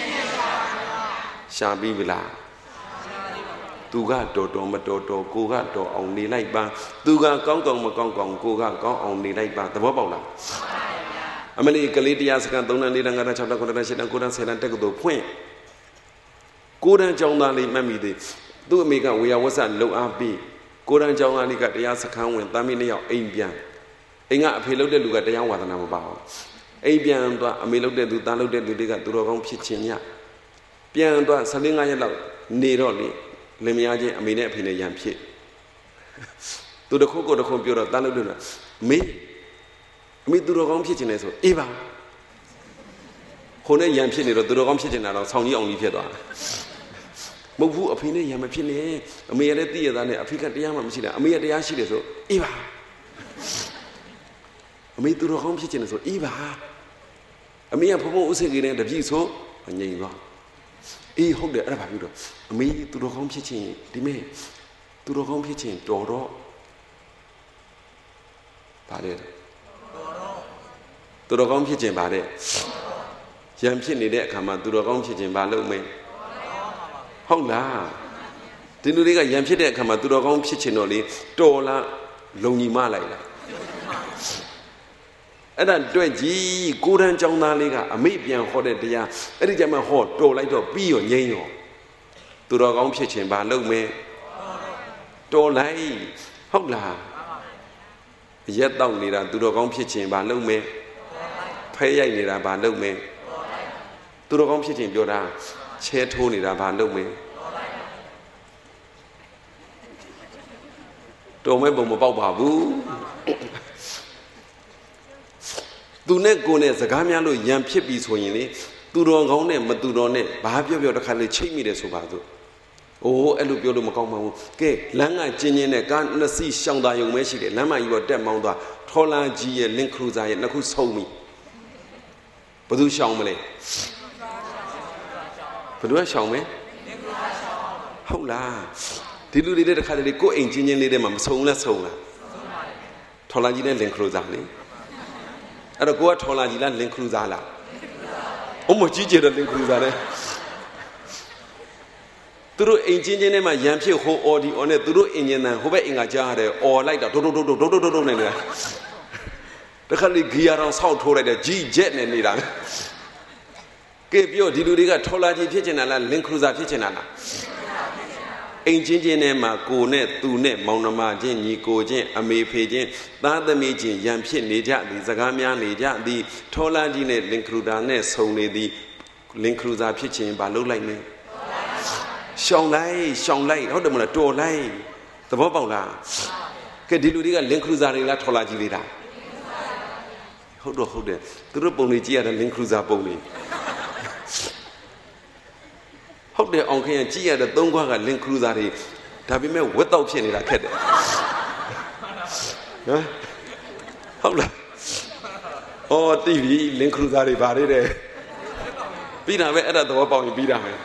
ရှာပြီးပြီလားသူကတော်တော်မတော်တော်ကိုကတော်အောင်နေလိုက်ပါသူကကောင်းကောင်းမကောင်းကောင်းကိုကကောင်းအောင်နေလိုက်ပါသဘောပေါက်လားအမလီကလေးတရားစကန်သုံးတန်းလေးတန်းငါးတန်းခြောက်တန်းခုနှစ်တန်းရှစ်တန်းကိုးတန်းဆယ်တန်းတက္ကသိုလ်ဖွင့်ကိုးတန်းကျောင်းသားလေးမှတ်မိသေးသူ့အမေကဝေယဝဆလုံအားပြီးကိုးတန်းကျောင်းသားလေးကတရားစခန်းဝင်သားမင်းနှစ်ယောက်အိမ်ပြန်အိမ်ကအဖေလုပ်တဲ့လူကတရားဝါဒနာမပါဘူးအိမ်ပြန်သွားအမေလုပ်တဲ့သူသားလုပ်တဲ့လူတွေကသူတော်ကောင်းဖြစ်ခြင်းညပြန်သွားဆယ်လေးငါးရက်လောက်နေတော့လေလင်မယားချင်းအမေနဲ့အဖေနဲ့ရန်ဖြစ်သူတခုကိုတခုပြောတော့သားလုပ်တယ်လားမေအမေသူတော်ကောင်းဖြစ်ခြင်းလဲဆိုအေးပါခုနဲ့ရန်ဖြစ်နေတော့သူတော်ကောင်းဖြစ်ခြင်းတာတော့ဆောင်းကြီးအောင်ကြီးဖြစ်သွားမဟုတ်ဘူးအဖေနဲ့ရံမဖြစ်နဲ့အမေရတဲ့တည့်ရသားနဲ့အဖေကတရားမှမရှိတာအမေရတရားရှိတယ်ဆိုအေးပါအမေသူတော်ကောင်းဖြစ်ခြင်းလဲဆိုအေးပါအမေကဘုံဘုံဥစ္စေကြီးနဲ့တပြည့်ဆိုငြိမ်သွားအေးဟုတ်တယ်အဲ့ဒါဘာပြောတော့အမေသူတော်ကောင်းဖြစ်ခြင်းဒီမဲ့သူတော်ကောင်းဖြစ်ခြင်းတော်တော့ဗါလေသူတော်ကောင်းဖြစ်ခြင်းဗါလေရံဖြစ်နေတဲ့အခါမှာသူတော်ကောင်းဖြစ်ခြင်းဗါလို့မင်းဟုတ်လားဒီလူတွေကရံဖြစ်တဲ့အခါမှာသူတော်ကောင်းဖြစ်ချင်တော့လေတော်လားလုံညီမလိုက်လားအဲ့ဒါတွေ့ကြည့်ကိုးတန်းကျောင်းသားလေးကအမိပြန်ဟောတဲ့တရားအဲ့ဒီကျမှဟောတော်လိုက်တော့ပြီးရောငိမ့်ရောသူတော်ကောင်းဖြစ်ချင်ဘာလုပ်မဲတော်လိုက်ဟုတ်လားရက်တောက်နေတာသူတော်ကောင်းဖြစ်ချင်ဘာလုပ်မဲဖဲရိုက်နေတာဘာလုပ်မဲသူတော်ကောင်းဖြစ်ချင်ပြောတာချဲထိုးနေတာဘာလုပ်မဲတော်မဲပုံမပေါက်ပါဘူးသူနဲ့ကိုနဲ့စကားများလို့ရံဖြစ်ပြီဆိုရင်လေသူတော်ကောင်းနဲ့မသူတော်နဲ့ဘာပြောပြောတစ်ခါလေချိတ်မိတယ်ဆိုပါစို့အိုးအဲ့လိုပြောလို့မကောင်းပါဘူးကဲလမ်းကကျင်းချင်းနဲ့ကားနှစ်စီးရှောင်းတာယုံမဲရှိတယ်လမ်းမကြီးပေါ်တက်မောင်းသွားထော်လာကြီးရဲ့လင်းခရူဇာရဲ့နှစ်ခုဆုံးပြီဘယ်သူရှောင်းမလဲဘယ်သူကရှောင်းမဲဟုတ်လားဒီလူတွေတဲ့တစ်ခါလေကိုယ်အိမ်ချင်းချင်းလေးထဲမှာမဆုံလဲဆုံလားထော်လာကြီးနဲ့လင်းခရူဇာလေအဲ့တော့ကိုကထော်လာကြီးလားလင်းခရူဇာလားအမကြီးကျတဲ့လင်းခရူဇာလေသူတို့အိမ်ချင်းချင်းထဲမှာရံဖြစ်ဟိုအော်ဒီအော်နဲ့သူတို့အင်ဂျင်တန်ဟိုဘက်အင်ကကြားရတယ်အော်လိုက်တာဒုတ်ဒုတ်ဒုတ်ဒုတ်ဒုတ်ဒုတ်ဒုတ်နေတယ်တခါလေဂီယာတောင်ဆောက်ထိုးလိုက်တယ်ကြီးဂျက်နဲ့နေတာကဲပြောဒီလူတွေကထော်လာကြီးဖြစ်ချင်တာလားလင်းခရူဇာဖြစ်ချင်တာလားအိမ်ချင်းချင်းထဲမှာကိုနဲ့သူနဲ့မောင်နှမချင်းညီကိုချင်းအမေဖေချင်းသားသမီးချင်းရံဖြစ်နေကြသည်စကားများနေကြသည်ထော်လာကြီးနဲ့လင်ခရူဇာနဲ့ဆုံနေသည်လင်ခရူဇာဖြစ်ခြင်းဘာလုပ်လိုက်လဲရှောင်းလိုက်ရှောင်းလိုက်ဟုတ်တယ်မလားတော်လိုက်သဘောပေါက်လားကဲဒီလူတွေကလင်ခရူဇာတွေလားထော်လာကြီးလေးတာဟုတ်တော့ဟုတ်တယ်သူတို့ပုံလေးကြည့်ရတဲ့လင်ခရူဇာပုံလေးဟုတ်တယ်အောင်ခင်ကြည့်ရတဲ့သုံးခွားကလင်ခရူဇာတွေဒါပေမဲ့ဝက်တော့ဖြစ်နေတာခက်တယ်ဟမ်ဟုတ်လားအော်တိပြီလင်ခရူဇာတွေဗါလေးတယ်ဟပြီးတာပဲအဲ့ဒါသဘောပေါက်ရင်ပြီးတာပဲ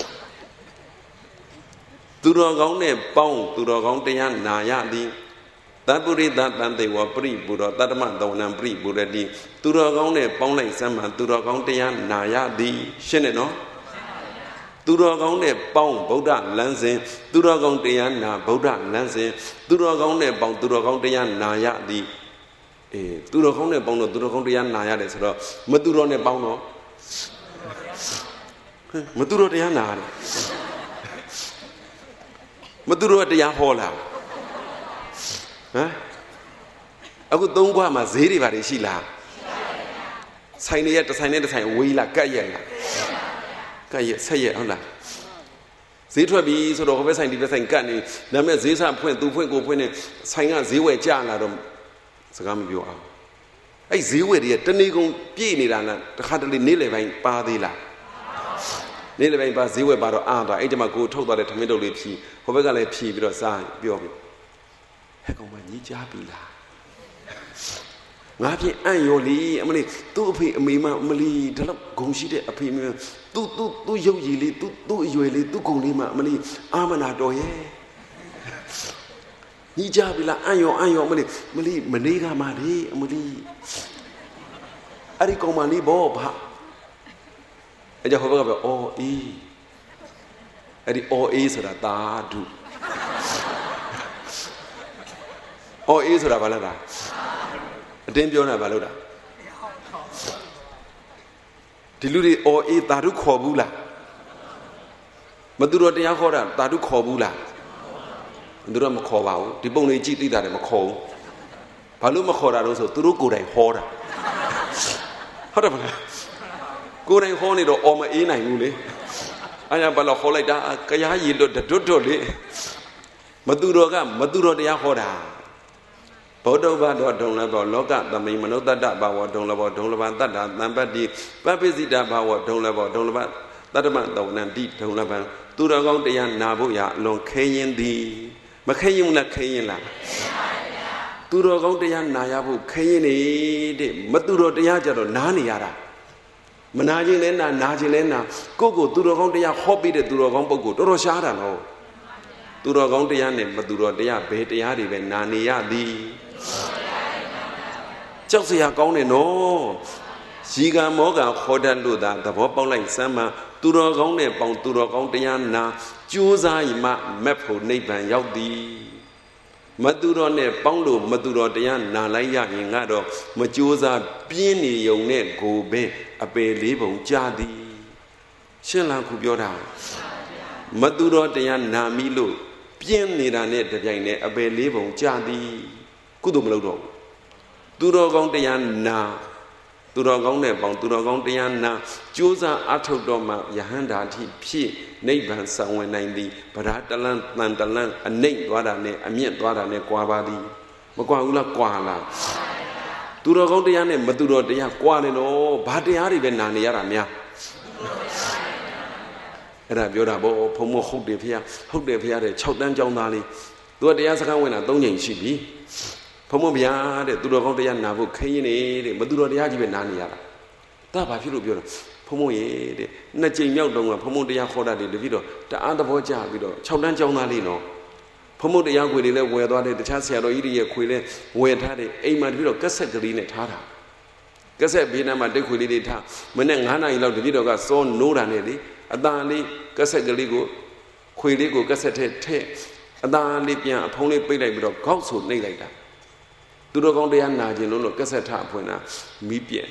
သူတော်ကောင်းနဲ့ပေါင်းသူတော်ကောင်းတရားနာရသည်သဗ္ဗရိတတန်တေဝပရိပူရောတတ္တမသဝနံပရိပူရတိသူတော်ကောင်းနဲ့ပေါင်းလိုက်စမ်းမှသူတော်ကောင်းတရားနာရသည်ရှင်းတယ်နော်သူတော်ကောင်းနဲ့ပေါင်းဗုဒ္ဓလမ်းစဉ်သူတော်ကောင်းတရားနာဗုဒ္ဓလမ်းစဉ်သူတော်ကောင်းနဲ့ပေါင်းသူတော်ကောင်းတရားနာရသည်အေးသူတော်ကောင်းနဲ့ပေါင်းတော့သူတော်ကောင်းတရားနာရတယ်ဆိုတော့မသူတော်နဲ့ပေါင်းတော့မသူတော်တရားနာတယ်မသူတော်တရားဟောလာဟမ်အခုသုံးခွမှာဈေးတွေပါတယ်ရှိလားဆိုင်တွေတစ်ဆိုင်နဲ့တစ်ဆိုင်ဝေးလားကတ်ရက်လားကတ်ရက်ဆက်ရက်ဟုတ်လားဈေးထွက်ပြီဆိုတော့ဟိုဘက်ဆိုင်ဒီဘက်ဆိုင်ကတ်နေဒါပေမဲ့ဈေးစဖွင့်သူဖွင့်ကိုဖွင့်နေဆိုင်ကဈေးဝယ်ကြလာတော့စကားမပြောအောင်အဲ့ဈေးဝယ်တွေကတနေ့ကုန်ပြည့်နေတာလားတခါတလေနေ့လယ်ပိုင်းပါသေးလားနေ့လယ်ပိုင်းပါဈေးဝယ်ပါတော့အားသွားအဲ့ဒီမှာကိုထုတ်သွားတဲ့ထမင်းတုပ်လေးဖြီးဟိုဘက်ကလည်းဖြီးပြီးတော့စားပြောပြီးဟဲ့ကောင်မညီးကြားပြီလားငါဖြင့်အံ့ရော်လီအမလေးသူ့အဖေအမေမအမလေးဒါတော့ဂုံရှိတဲ့အဖေမျိုးသူ့သူ့သူ့ရုပ်ရည်လေးသူ့သူ့အရွယ်လေးသူ့ဂုံလေးမှအမလေးအာမနာတော်ရဲ့ညီးကြားပြီလားအံ့ရော်အံ့ရော်အမလေးမလေးမနေကမှလေအမလေးအဲ့ဒီကောင်မလေးဘောဘာအဲ့ကြောင့်ဟိုဘက်ကပြောအော်အေးအဲ့ဒီအော်အေးဆိုတာသာဓုအော်အေးဆိုတာဘာလဲလားအတင်းပြောနေတာဘာလို့လားဒီလူတွေအော်အေးသာဓုခေါ်ဘူးလားမသူတော်တရားခေါ်တာသာဓုခေါ်ဘူးလားမသူတော်မခေါ်ပါဘူးဒီပုံလေးကြည့်သိတာလည်းမခေါ်ဘူးဘာလို့မခေါ်တာလို့ဆိုသူတို့ကိုယ်တိုင်ဟောတာဟုတ်တယ်မလားကိုယ်တိုင်ဟောနေတော့အော်မအေးနိုင်ဘူးလေအဲ့ဒါဘာလို့ခေါ်လိုက်တာကရားရည်လွတ်တွတ်တွတ်လေမသူတော်ကမသူတော်တရားဟောတာဘောဓဘာတော်ဒုံလဘောလောကသမိန်မနုဿတ္တဘာဝဒုံလဘောဒုံလဘတတ္တသံပတ္တိပပိစိတဘာဝဒုံလဘောဒုံလဘတတ္တမသဝနံတိဒုံလဘံသူတော်ကောင်းတရားနာဖို့ရအလွန်ခဲရင်သည်မခဲရင်လားခဲရင်လားသူတော်ကောင်းတရားနာရဖို့ခဲရင်နေတဲ့မသူတော်တရားကြတော့နားနေရတာမနာခြင်းလဲနာနာခြင်းလဲနာကိုယ့်ကိုသူတော်ကောင်းတရားဟောပြီးတဲ့သူတော်ကောင်းပုဂ္ဂိုလ်တော်တော်ရှားတာနော်သူတော်ကောင်းတရားနဲ့မသူတော်တရားဘယ်တရားတွေပဲနာနေရသည်ကြောက်စရာကောင်းတယ်နော်ရီကမောကဟောတတ်လို့သာသဘောပေါက်လိုက်စမ်းမှသူတော်ကောင်းနဲ့ပေါင်းသူတော်ကောင်းတရားနာကြိုးစားရင်မှမက်ဖို့နိဗ္ဗာန်ရောက်သည်မသူတော်နဲ့ပေါင်းလို့မသူတော်တရားနာလိုက်ရရင်ငါတော့မကြိုးစားပြင်းနေုံနဲ့ကိုပဲအပယ်လေးပုံကြသည်ရှင်းလားခုပြောတာမသူတော်တရားနာမိလို့ပြင်းနေတာနဲ့တပြိုင်နက်အပယ်လေးပုံကြသည်ကုသိုလ်မလုပ်တော့ဘူးသူတော်ကောင်းတရားနာသူတော်ကောင်းနဲ့ပေါင်းသူတော်ကောင်းတရားနာကြိုးစားအထုတ်တော့မှယဟန္တာတိဖြစ်နိဗ္ဗာန်ဆောင်ဝင်နိုင်သည်ဗရာတလန်တန်တလန်အနှိမ့်သွားတာနဲ့အမြင့်သွားတာနဲ့ကွာပါသည်မကွာဘူးလားကွာလားသူတော်ကောင်းတရားနဲ့မသူတော်တရားကွာတယ်နော်ဘာတရားတွေပဲနာနေရတာများအဲ့ဒါပြောတာဗောဘုံမဟုတ်တယ်ဖေ။ဟုတ်တယ်ဖေတဲ့၆တန်းကျောင်းသားလေးသူကတရားစခန်းဝင်တာ၃ချိန်ရှိပြီဘုံမဗျာတဲ့သူတော်ကောင်းတရားနာဖို့ခင်းရင်နေတဲ့မသူတော်တရားကြီးပဲနာနေရတာဒါဘာဖြစ်လို့ပြောတော့ဘုံမရေတဲ့နှစ်ချိန်မြောက်တုန်းကဘုံမတရားခေါ်တာတွေတပြီးတော့တအားသဘောကျပြီးတော့၆တန်းကျောင်းသားလေးနော်ဘုံမတရားခွေတွေလည်းဝယ်သွားတယ်တခြားဆရာတော်ကြီးတွေရဲ့ခွေလည်းဝယ်ထားတယ်အိမ်မှာတပြီးတော့ကက်ဆက်ကလေးနဲ့ထားတာကက်ဆက်ဘေးနားမှာတိတ်ခွေလေးတွေထားမနေ့၅နာရီလောက်တပြီးတော့ကစောနိုးတာနဲ့လေအตาလေးကက်ဆက်ကလေးကိုခွေလေးကိုကက်ဆက်ထဲထည့်အตาလေးပြန်အဖုံးလေးပိတ်လိုက်ပြီးတော့ခေါက်ဆိုနှိပ်လိုက်တာသူတော်ကောင်းတရားနာခြင်းလို့လို့ကက်ဆက်ထအဖွင့်တာမီးပြက်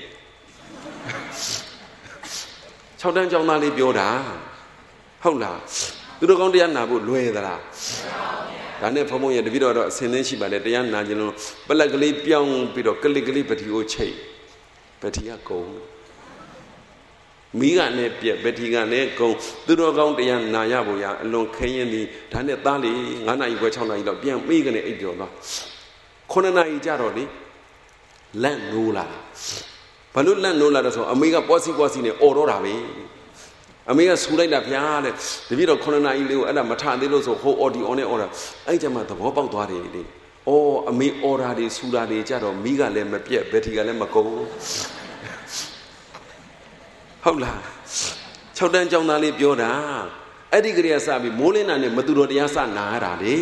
၆တန်းကျောင်းသားလေးပြောတာဟုတ်လားသူတော်ကောင်းတရားနာဖို့လွယ်သလားဒါနဲ့ဘုံဘုံရဲ့တပည့်တော်တော့အစင်းသင်းရှိပါလေတရားနာခြင်းလို့ပလက်ကလေးပြောင်းပြီးတော့ကလစ်ကလေးပတိကိုချိတ်ပတိကကုန်မီးကလည်းပြက်ပတိကလည်းကုန်သူတော်ကောင်းတရားနာရဖို့ရအလွန်ခင်းရင်ဒီဒါနဲ့သားလေး၅နာရီခွဲ၆နာရီလောက်ပြန်မိကနေအိပ်ပြောသွားခုနှစ်နာရီကြတော့လေလက်နိုးလာဘာလို့လက်နိုးလာတော့ဆိုအမေကပွားစီပွားစီနဲ့អော်တော့တာပဲအမေကဆူလိုက်တာဗျာတဲ့တပည့်တော်ခုနှစ်နာရီလေးကိုအဲ့ဒါမထသေးလို့ဆိုဟိုအော်ဒီအော်နဲ့အော်တာအဲ့ကြမှာသဘောပေါက်သွားတယ်လေအော်အမေအော်တာတွေဆူတာတွေကြတော့မိကလည်းမပြက်ဘက်ထရီကလည်းမကုန်ဟုတ်လား၆တန်းကျောင်းသားလေးပြောတာအဲ့ဒီကလေးကစပြီးမိုးလင်းတာနဲ့မသူတော်တရားစနာရတာလေ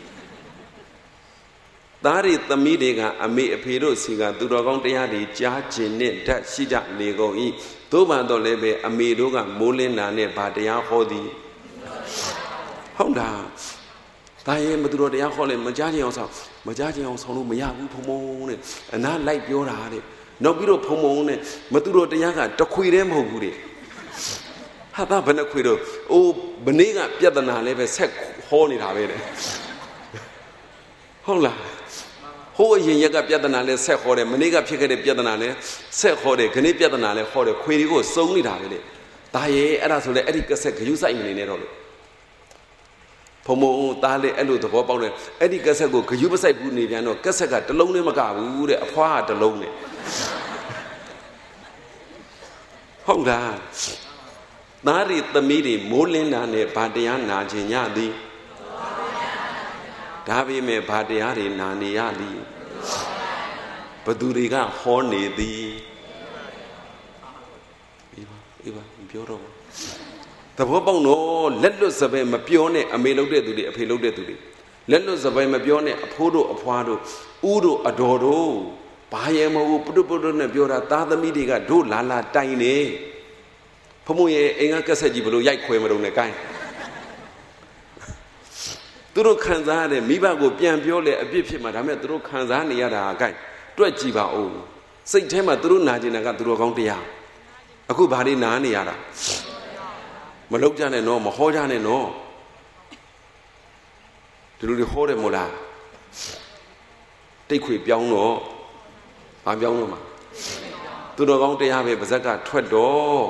သားတွေသမီးတွေကအမေအဖေတို့စီကသူတော်ကောင်းတရားတွေကြားကျင်နဲ့ဓာတ်ရှိကြနေကုန်၏သို့ပါတော့လည်းပဲအမေတို့ကမိုးလင်းတာနဲ့ဗာတရားဟောသည်ဟုတ်လားဒါရဲ့မသူတော်တရားဟောလဲမကြားချင်အောင်ဆောင်မကြားချင်အောင်ဆောင်လို့မရဘူးဖုံဖုံတဲ့အနာလိုက်ပြောတာတဲ့နောက်ပြီးတော့ဖုံဖုံနဲ့မသူတော်တရားကတခွေတည်းမဟုတ်ဘူးတဲ့ဟာသားဘယ်နှခွေတော့အိုးဘနေ့ကပြဿနာလည်းပဲဆက်ဟောနေတာပဲတဲ့ဟုတ်လားဟိုးအရင်ရက်ကပြဿနာလဲဆက်ဟောတယ်မနေ့ကဖြစ်ခဲ့တဲ့ပြဿနာလဲဆက်ဟောတယ်ခဏပြဿနာလဲဟောတယ်ခွေတွေကိုစုံနေတာပဲတဲ့ဒါရဲ့အဲ့ဒါဆိုလဲအဲ့ဒီကဆက်ဂယုစိုက်နေနေတော့လေဖုံမုံသားလေးအဲ့လိုသဘောပေါက်တယ်အဲ့ဒီကက်ဆက်ကိုဂယုမဆိုင်ဘူးနေပြန်တော့ကက်ဆက်ကတလုံးနဲ့မကဘူးတဲ့အဖွားကတလုံးနဲ့ဟုတ်လားသားရီသမီးတွေမိုးလင်းတာနဲ့ဗာတရားနာခြင်းညသည်ဒါပေမဲ့ဗာတရားတွေနာနေရသည်ဘသူတွေကဟောနေသည်အေးပါအေးပါပြောတော့သဘောပေါက်တော့လက်လွတ်စပယ်မပြောနဲ့အမေလုပ်တဲ့သူတွေအဖေလုပ်တဲ့သူတွေလက်လွတ်စပယ်မပြောနဲ့အဖိုးတို့အဖွားတို့ဦးတို့အတော်တို့ဘာရဲမဟုတ်ပုတုပုတုနဲ့ပြောတာသားသမီးတွေကတို့လာလာတိုင်နေဖမိုးရဲ့အင်္ဂါကက်ဆက်ကြီးဘလို့ရိုက်ခွဲမလို့နဲ့ကိုင်းသူတို့ခံစားရတဲ့မိဘကိုပြန်ပြောလေအပြစ်ဖြစ်မှာဒါမဲ့သူတို့ခံစားနေရတာကိုင်းတွက်ကြည့်ပါဦးစိတ်ထဲမှာသူတို့နာကျင်တာကသူတို့ကောင်းတရားအခုဘာတွေနာနေရတာမလောက်ကြနဲ့နော်မဟောကြနဲ့နော်ဒီလိုတွေဟောတယ်မို့လားတိတ်ခွေပြောင်းတော့ဘာပြောင်းတော့မှာသူတော်ကောင်းတရားပဲပါဇက်ကထွက်တော့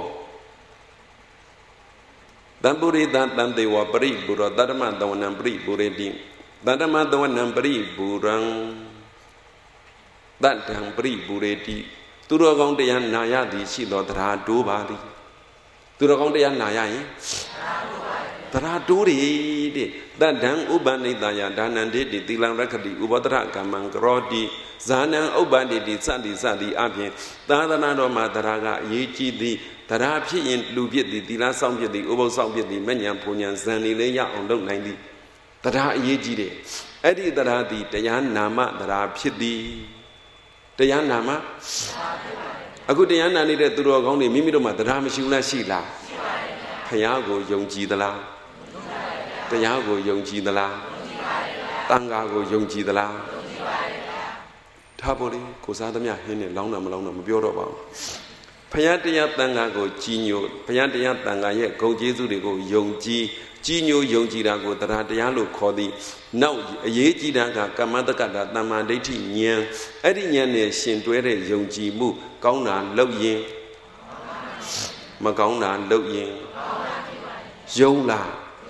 တံပုရိသတံတေဝပရိဘူရောတတ္တမသဝနံပရိဘူရေတိတတ္တမသဝနံပရိဘူရံတတ္တံပရိဘူရေတိသူတော်ကောင်းတရားနာရသည်ရှိသောတရားတိုးပါသည်သူတော်ကောင်းတရားနာရရင်တရားတိုးတယ်တဲ့တတ္တံဥပ္ပနိတယဒါနံဒေတိသီလံရခတိဥပဒရကမ္မံကရောတိဇာနံဥပ္ပတိတိစသည်စသည်အပြင်သာသနာတော်မှာတရားကအရေးကြီးသည်တရားဖြစ်ရင်လူဖြစ်သည်သီလဆောင်ဖြစ်သည်ဥပုသ်ဆောင်ဖြစ်သည်မဉ္ဇဉ်ဘုံဉ္ဇဉ်ဇန်နေလေးရအောင်လုပ်နိုင်သည်တရားအရေးကြီးတယ်အဲ့ဒီတရားသည်တရားနာမတရားဖြစ်သည်တရားနာမအခုတရားနာနေတဲ့သူတော်ကောင်းတွေမိမိတို့မှာတရားမရှိဘူးလားရှိလားရှိပါရဲ့ဘုရားကိုယုံကြည်သလားယုံကြည်ပါရဲ့တရားကိုယုံကြည်သလားယုံကြည်ပါရဲ့တန်ခါကိုယုံကြည်သလားယုံကြည်ပါရဲ့ထားဖို့လေကိုစားသမျှဟင်းနဲ့လောင်းတာမလောင်းတာမပြောတော့ပါဘူးဘုရားတရားတန်ခါကိုကြည်ညိုဘုရားတရားတန်ခါရဲ့ဂုဏ်ကျေးဇူးတွေကိုယုံကြည်ကြည်ညိုယုံကြည်တာကိုတရားတရားလို့ခေါ်သည်နောက်အရေးကြီးတာကကမ္မတက္ကတာတမ္မာဒိဋ္ဌိဉာဏ်အဲ့ဒီဉာဏ်နဲ့ရှင်တွဲတဲ့ယုံကြည်မှုကောင်းတာလုပ်ရင်မကောင်းတာလုပ်ရင်ယုံလား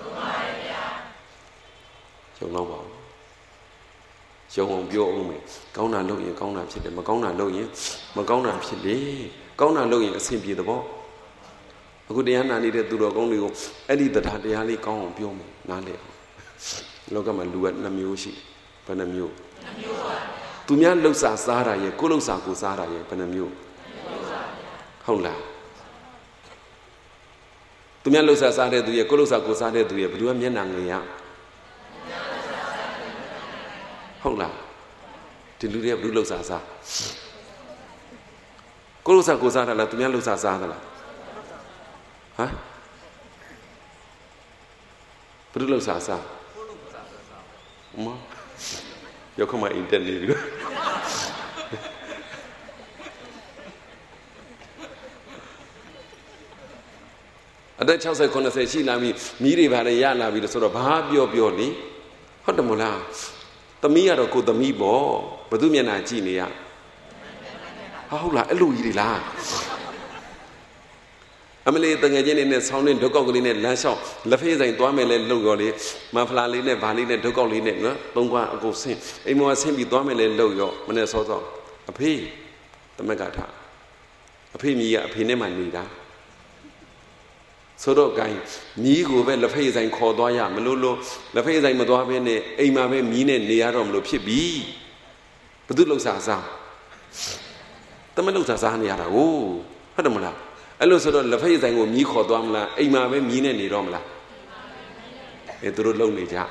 ယုံတော့ပါဘူးယုံအောင်ပြောအောင်မယ်ကောင်းတာလုပ်ရင်ကောင်းတာဖြစ်တယ်မကောင်းတာလုပ်ရင်မကောင်းတာဖြစ်လေကောင်းတာလုပ်ရင်အဆင်ပြေသဘောအခုတရားနာနေတဲ့သူတော်ကောင်းတွေကိုအဲ့ဒီတရားတရားလေးကောင်းအောင်ပြောမယ်နားလည်အောင်လောကမှာလူကနှမျိုးရှိဘယ်နှမျိုးနှမျိုးပါသူများလှုပ်စာစားတာရဲ့ကိုယ်လှုပ်စာကိုစားတာရဲ့ဘယ်နှမျိုးနှမျိုးပါဟုတ်လားသူများလှုပ်စာစားတဲ့သူရဲ့ကိုယ်လှုပ်စာကိုစားတဲ့သူရဲ့ဘယ်သူကမျက်နှာငယ်ရဟုတ်လားဒီလူတွေကဘယ်သူလှုပ်စာစားကိုယ်လှုပ်စာကိုစားတာလားသူများလှုပ်စာစားတာလားဟမ်ဘယ်လိုလုပ်စားစားမရောက်ခမအင်တက်နေပြီအသက်၆၀ ၉၀ရှိလာပြီမြီးတွေပါလေရလာပြီလို့ဆိုတော့ဘာပြောပြောလေဟုတ်တယ်မလားသမီးကတော့ကိုသမီးပေါ့ဘယ်သူမျက်နှာကြည့်နေရဟာဟုတ်လားအဲ့လိုကြီးတွေလားအမလေးတငယ်ချင်းတွေနဲ့ဆောင်းနဲ့ဒုက္ကောက်ကလေးနဲ့လမ်းလျှောက်လက်ဖေးဆိုင်သွားမယ်လဲလှုပ်ရော်လေးမဖလာလေးနဲ့ဗာလေးနဲ့ဒုက္ကောက်လေးနဲ့နော်သုံးခွအကုန်ဆင်းအိမ်မောဆင်းပြီးသွားမယ်လဲလှုပ်ရောမနဲ့စောစောအဖေတမက်ကထားအဖေမြည်ကအဖေနဲ့မှနေတာဆိုတော့ gain မြည်ကိုပဲလက်ဖေးဆိုင်ခေါ်သွားရမလို့လို့လက်ဖေးဆိုင်မသွားဘဲနဲ့အိမ်မှာပဲမြည်နဲ့နေရတော့မလို့ဖြစ်ပြီဘသူလှုပ်စားစားတမလှုပ်စားစားနေရတာဟုတ်ဟုတ်တယ်မလားအဲ့လိုဆိုတော့လက်ဖက်ဆိုင်ကိုမြီးခေါ်သွားမလားအိမ်မှာပဲမြီးနဲ့နေတော့မလားအဲသူတို့လုံနေကြ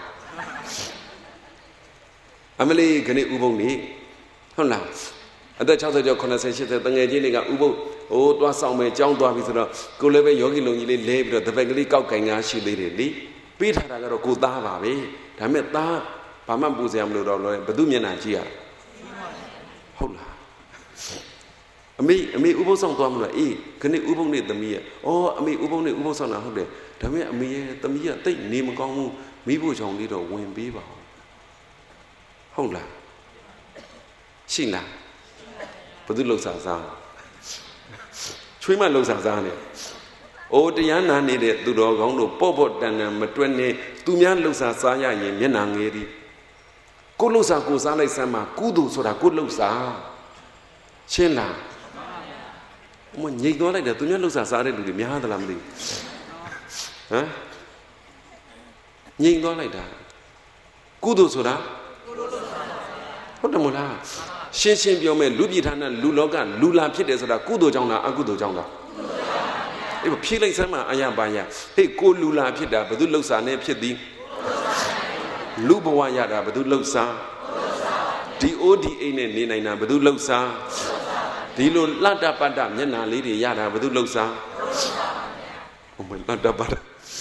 အမလေးခဏဥပုံနေဟုတ်လားအသက်၆၀ကျော်၇၀ ၈၀တငယ်ချင်းတွေကဥပုပ်ဟိုးသွားဆောင်မယ်ကြောင်းသွားပြီဆိုတော့ကိုလည်းပဲယောဂီလုံကြီးလေးလဲပြီးတော့တပည့်ကလေးကောက်ကင်ငါရှိသေးတယ်လေပေးထားတာကတော့ကိုသားပါပဲဒါမဲ့သားဘာမှပူစရာမလိုတော့လို့ဘသူမျက်နှာကြည့်ရဟုတ်လားအမေအမေဥပုပ်ဆောင်သွားမလို့အေးခဏဥပုပ်နဲ့သမီးရဲ့ဩအမေဥပုပ်နဲ့ဥပုပ်ဆောင်တာဟုတ်တယ်ဒါမဲ့အမေရဲ့သမီးကတိတ်နေမကောင်းဘူးမိဖို့ချောင်လေးတော့ဝင်ပေးပါဟုတ်လားရှိလားဘသူလှုပ်စားစားချွေးမလှုပ်စားစားနဲ့အိုးတရားနာနေတဲ့သူတော်ကောင်းတို့ပေါ့ပေါ့တန်တန်မတွက်နဲ့သူများလှုပ်စားစားရရင်မျက်နှာငယ်သည်ကိုလှုပ်စားကိုစားလိုက်စမ်းမှာကုသိုလ်ဆိုတာကိုလှုပ်စားရှင်းလားမငြိမ်သွားလိုက်တယ်သူများလှုပ်စားစားတဲ့လူတွေများသလားမသိဘူးဟမ်ငြိမ်သွားလိုက်တာကုသိုလ်ဆိုတာဟုတ်တယ်မလားရှင်းရှင်းပြောမယ်လူပြည်ဌာနလူလောကလူလာဖြစ်တယ်ဆိုတာကုသိုလ်ကြောင့်လားအကုသိုလ်ကြောင့်လားအေးဖြေးလိုက်စမ်းမှာအယံပါယဟေးကိုလူလာဖြစ်တာဘယ်သူလှုပ်စားနေဖြစ်သည်လူဘဝရတာဘယ်သူလှုပ်စားဒီ အို ဒီ အိတ် နဲ့နေနိုင်တာဘယ်သူလှုပ်စားဒီလိုလတ်တပတ်တမျက်နှာလေးတွေရတာဘယ်သူလှုပ်စားဟိုမလတ်တပတ်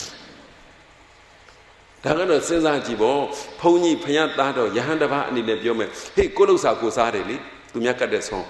ဒါကတော့စဉ်းစားကြည့်ပေါ့ဘုန်းကြီးဖယားသားတော်ယဟန်တပါးအနေနဲ့ပြောမယ်ဟေးကိုလှုပ်စားကိုစားတယ်လေသူများကတ်တဲ့ဆုံး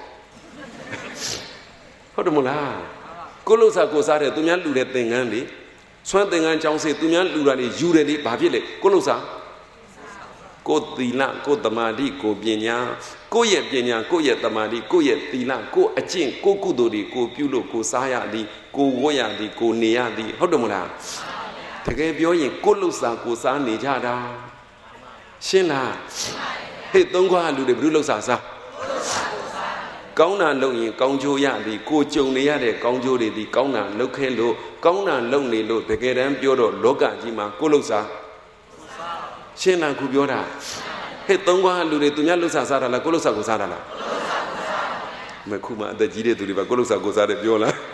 ဟုတ်တယ်မလားကိုလှုပ်စားကိုစားတယ်သူများလူတဲ့သင်္ကန်းလေဆွမ်းသင်္ကန်းကြောင်းစေသူများလူတာတွေယူတယ်လေဘာဖြစ်လဲကိုလှုပ်စားကိုသီလကိုသမာဓိကိုပညာကိုရဲ့ပညာကိုရဲ့သမာဓိကိုရဲ့သီလကိုအကျင့်ကိုကုသိုလ်တွေကိုပြုလို့ကိုစားရသည်ကိုဝတ်ရသည်ကိုနေရသည်ဟုတ်တယ်မလားတကယ်ပြောရင်ကိုလှုပ်စားကိုစားနေကြတာရှင်းလားဟေ့သုံးခွာလူတွေဘယ်လိုလှုပ်စားစားကောင်းတာလုပ်ရင်ကောင်းကျိုးရသည်ကိုကြုံနေရတဲ့ကောင်းကျိုးတွေဒီကောင်းတာလုပ်ခဲ့လို့ကောင်းတာလုပ်နေလို့တကယ်တမ်းပြောတော့လောကကြီးမှာကိုလှုပ်စားရှင်းလားခုပြောတာဟဲ့သုံးခွာလူတွေသူများလှုပ်စားစားတာလားကိုလှုပ်စားကိုစားတာလားမခုမှအသက်ကြီးတဲ့သူတွေပါကိုလှုပ်စားကိုစားတယ်ပြောလား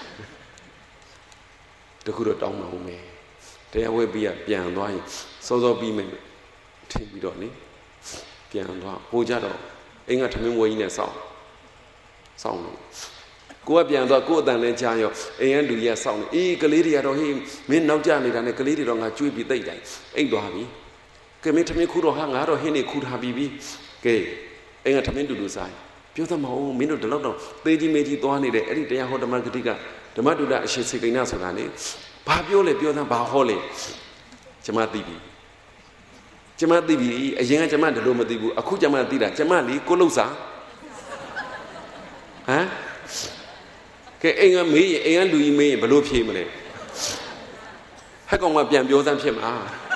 တခုတော့တောင်းမှာဦးမယ်တရားဝဲပြီးပြန်သွားရင်စောစောပြီးမယ်ထင်ပြီးတော့နိပြန်သွားဟိုကြတော့အိမ်ကထမင်းဝဲကြီးနဲ့စောင့်စောင့်လို့ကိုကပြန်သွားကိုအတန်လဲကြားရောအိမ်ကလူကြီးကစောင့်နေအေးကလေးတွေကတော့ဟေးမင်းနောက်ကျနေတာနဲ့ကလေးတွေတော့ငါကြွေးပြီးတိတ်တိုင်းအိတ်သွားပြီကဲမင်းထမင်းခူတော့ဟာငါတော့ဟင်းနေခူထားပြီးပြီကဲအိမ်ကထမင်းတူတူစားပြောသမောမင်းတို့ဒီလောက်တော့သေကြီးမေကြီးသွားနေတယ်အဲ့ဒီတရားဟောဓမ္မဂတိကဓမ္မတုဒ္ဒအရှိစေကိန်းဆိုတာလေဘာပြောလဲပြောသမ်းဘာဟောလဲကျမသိပြီကျမသိပြီအရင်ကကျမဒီလိုမသိဘူးအခုကျမသိတာကျမလီကိုလှုပ်စားဟမ်ကဲအိမ်ကမေးရင်အိမ်ကလူကြီးမေးရင်ဘယ်လိုဖြေမလဲဟက်ကောင်ကပြန်ပြောစမ်းဖြစ်မှာ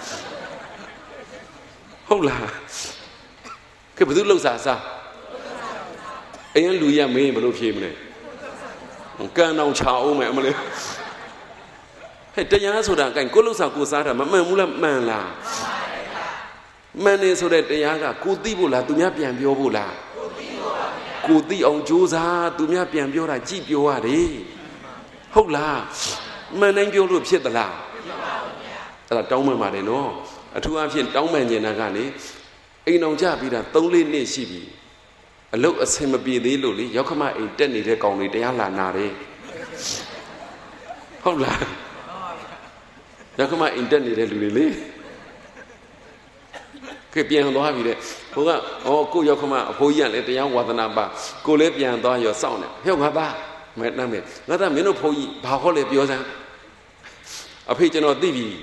ဟုတ်လားကဲဘယ်သူလှုပ်စားစားအိမ်ကလူကြီးကမေးရင်ဘယ်လိုဖြေမလဲကန်အောင်ချအောင်မယ်အမလေးဟဲ့တရားဆိုတာကင်ကိုလှုပ်စားကိုစားတာမမှန်ဘူးလားမှန်လားမှန်နေဆိုတဲ့တရားကကိုသိဖို့လားသူများပြန်ပြောဖို့လားကိုသိအောင်ကြိုးစားသူများပြန်ပြောတာကြည့်ပြောရတယ်ဟုတ်လားမှန်တိုင်းပြောလို့ဖြစ်သလားအဲ့ဒါတောင်းမှန်ပါတယ်နော်အထူးအဖြင့်တောင်းမှန်နေတာကလေအိမ်အောင်ကြပြီးတာသုံးလေးနှစ်ရှိပြီအလုတ်အဆင်မပြေသေးလို့လေရောက်ခမအိမ်တက်နေတဲ့ကောင်တွေတရားလာနာတယ်ဟုတ်လားရောက်ခမအိမ်တက်နေတဲ့လူတွေလေကဲပြန်သွားပြီတဲ့ဟိုကဩကိုရောက်ခမအဖိုးကြီးကလည်းတရားဝါသနာပါကိုလည်းပြန်သွားရောစောင့်နေဟဲ့ငါသားမဲနှမ်းမဲငါသားမင်းတို့ဖိုးကြီးဘာဟောလဲပြောစမ်းအဖေကျွန်တော်သိပြီ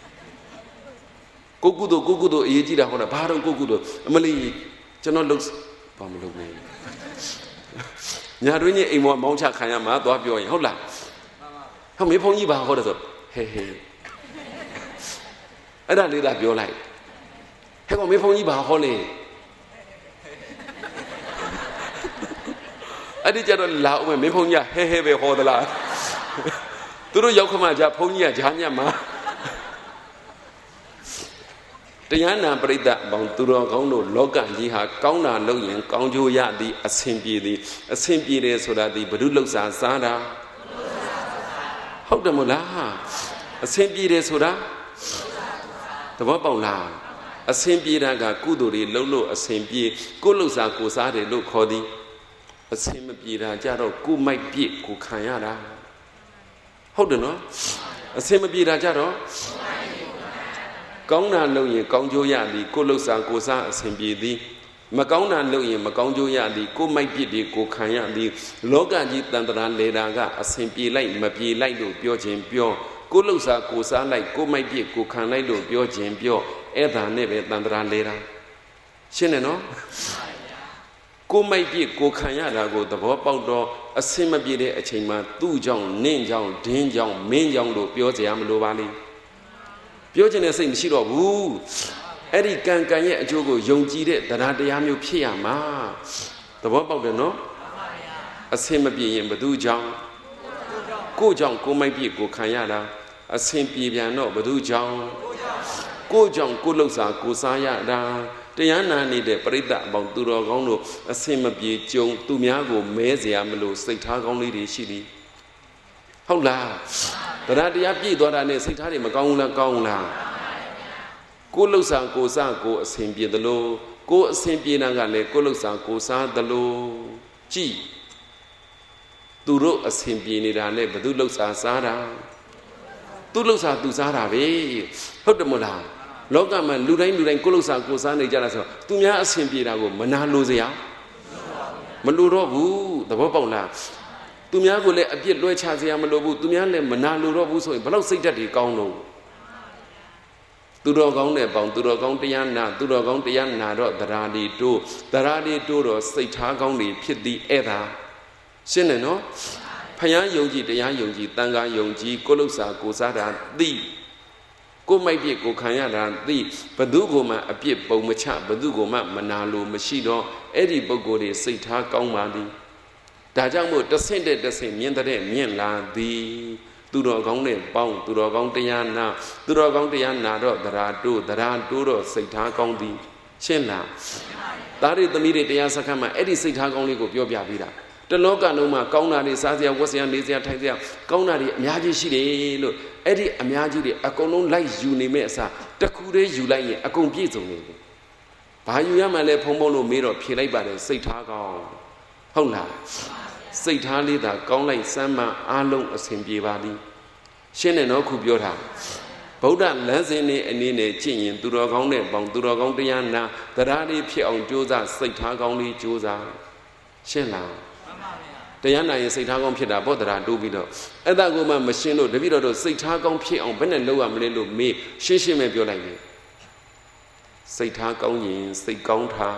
ကိုကုသိုလ်ကိုကုသိုလ်အရေးကြီးတာဟောတာဘာတော့ကိုကုသိုလ်အမလီကျွန်တော်လုပ်ဘာမလုပ်နိုင်ညာတွင်းကြီးအိမ်မောမောင်းချခံရမှာသွားပြောရင်ဟုတ်လားဟောမေဖုန်းကြီးဘာဟောတယ်ဆိုဟဲဟဲအဲ့ဒါလေးသာပြောလိုက်ဟဲ့ကောင်မေဖုန်းကြီးဘာဟောလဲအဲ့ဒီကြတော့လာဦးမယ်မေဖုန်းကြီးဟဲဟဲပဲဟောသလားသူတို့ရောက်ခမကြဖုန်းကြီးကဂျာညက်မှာတရားနာပရိသတ်အပေါင်းသူတော်ကောင်းတို့လောကကြီးဟာကောင်းတာလုပ်ရင်ကောင်းကျိုးရသည်အဆင်ပြေသည်အဆင်ပြေတယ်ဆိုတာဒီဘုရုလှုပ်ရှားစားတာဟုတ်တယ်မို့လားအဆင်ပြေတယ်ဆိုတာသဘောပေါက်လားအဆင်ပြေတာကကုသိုလ်တွေလုံးလို့အဆင်ပြေကိုလှုပ်စားကိုစားတယ်လို့ခေါ်သည်အဆင်မပြေတာကြတော့ကိုမိုက်ပြစ်ကိုခံရတာဟုတ်တယ်နော်အဆင်မပြေတာကြတော့ကောင်းတာလုပ်ရင်ကောင်းကျိုးရသည်ကိုလှုပ်စားကိုစားအဆင်ပြေသည်မကောင်းတာလုပ်ရင်မကောင်းကျိုးရသည်ကိုမိုက်ပြစ်တွေကိုခံရသည်လောကကြီးတန်တရာလေတာကအဆင်ပြေလိုက်မပြေလိုက်လို့ပြောခြင်းပြောကိုလှုပ်စားကိုစားလိုက်ကိုမိုက်ပြစ်ကိုခံလိုက်လို့ပြောခြင်းပြောအဲ့ဒါနဲ့ပဲတန်တရာလေတာရှင်းတယ်နော်ကိုမိုက်ပြစ်ကိုခံရတာကိုသဘောပေါက်တော့အဆင်မပြေတဲ့အချိန်မှာသူ့ကြောင့်နင့်ကြောင့်ဒင်းကြောင့်မင်းကြောင့်လို့ပြောကြရမလို့ပါလိမ့်ပြောခြင်းနဲ့စိတ်မရှိတော့ဘူးအဲ့ဒီကံကံရဲ့အကျိုးကိုယုံကြည်တဲ့တရားတရားမျိုးဖြစ်ရမှာသဘောပေါက်တယ်နော်အဆင်မပြေရင်ဘသူကြောင့်ကိုကြောင့်ကိုမိုက်ပြစ်ကိုခံရတာအဆင်ပြေပြန်တော့ဘသူကြောင့်ကိုကြောင့်ကိုလှုပ်စားကိုစားရတာတရားနာနေတဲ့ပရိသတ်အပေါင်းသူတော်ကောင်းတို့အဆင်မပြေကြုံသူများကိုမဲเสียမလို့စိတ်ထားကောင်းလေးတွေရှိသည်ဟုတ်လားတရားတရားပြည့်သွားတာနဲ့စိတ်ထားတွေမကောင်းဘူးလားကောင်းလားကိုလှုပ်စားကိုစားကိုအဆင်ပြေသလိုကိုအဆင်ပြေတာကလည်းကိုလှုပ်စားကိုစားသလိုကြည်သူတို့အဆင်ပြေနေတာနဲ့ဘသူလှုပ်စားစားတာသူလှုပ်စားသူစားတာပဲဟုတ်တယ်မို့လားလောကမှာလူတိုင်းလူတိုင်းကိုလှုပ်စားကိုစားနေကြတာဆိုတော့သူများအဆင်ပြေတာကိုမနာလိုစရာမလိုတော့ဘူးသဘောပေါက်လားသူများကိုလည်းအပြစ်လွှဲချစရာမလိုဘူးသူများလည်းမနာလိုတော့ဘူးဆိုရင်ဘလောက်စိတ်ဓာတ်တွေကောင်းတော့သူတော်ကောင်းတဲ့ပေါင်းသူတော်ကောင်းတရားနာသူတော်ကောင်းတရားနာတော့တရားတွေတိုးတရားတွေတိုးတော့စိတ်ထားကောင်းတွေဖြစ်သည်အဲ့ဒါရှင်းတယ်နော်ဖယားယုံကြည်တရားယုံကြည်တန်ခါယုံကြည်ကိုလှုပ်စားကိုစားတာသိကိုမိုက်ပြစ်ကိုခံရတာသိဘသူကိုမှအပြစ်ပုံမချဘသူကိုမှမနာလိုမရှိတော့အဲ့ဒီပုဂ္ဂိုလ်တွေစိတ်ထားကောင်းပါသည်ဒါကြောင့်မို့တဆင့်တဲ့တဆင့်မြင်တဲ့မြင့်လာသည်သူတော်ကောင်းနဲ့ပေါင်းသူတော်ကောင်းတရားနာသူတော်ကောင်းတရားနာတော့တရားတိုးတရားတိုးတော့စိတ်ထားကောင်းသည်ရှင်းလားသားတွေသမီးတွေတရားစခန်းမှာအဲ့ဒီစိတ်ထားကောင်းလေးကိုပြောပြပေးတာတလောကလုံးမှာကောင်းတာတွေစားစရာဝတ်စရာနေစရာထိုင်စရာကောင်းတာတွေအများကြီးရှိတယ်လို့အဲ့ဒီအများကြီးတွေအကုန်လုံးလိုက်ယူနေမဲ့အစားတစ်ခုတည်းယူလိုက်ရင်အကုန်ပြည့်စုံနေတယ်ဘာယူရမှလဲဖုံဖုံလို့မေးတော့ဖြေလိုက်ပါတယ်စိတ်ထားကောင်းဟုတ်လားစိတ်ထားလေးသာကောင်းလိုက်စမ်းမှအားလုံးအဆင်ပြေပါသည်ရှင်းတယ်နော်ခုပြောတာဗုဒ္ဓလမ်းစဉ်နဲ့အနေနဲ့ကြည့်ရင်သူတော်ကောင်းတဲ့ပေါင်းသူတော်ကောင်းတရားနာတရားလေးဖြစ်အောင်ကြိုးစားစိတ်ထားကောင်းလေးကြိုးစားရှင်းလားတရားနာရင်စိတ်ထားကောင်းဖြစ်တာဘောတရားတိုးပြီးတော့အဲ့ဒါကိုမှမရှင်းလို့တပည့်တော်တို့စိတ်ထားကောင်းဖြစ်အောင်ဘယ်နဲ့လုပ်ရမလဲလို့မေးရှင်းရှင်းပဲပြောလိုက်တယ်စိတ်ထားကောင်းရင်စိတ်ကောင်းထား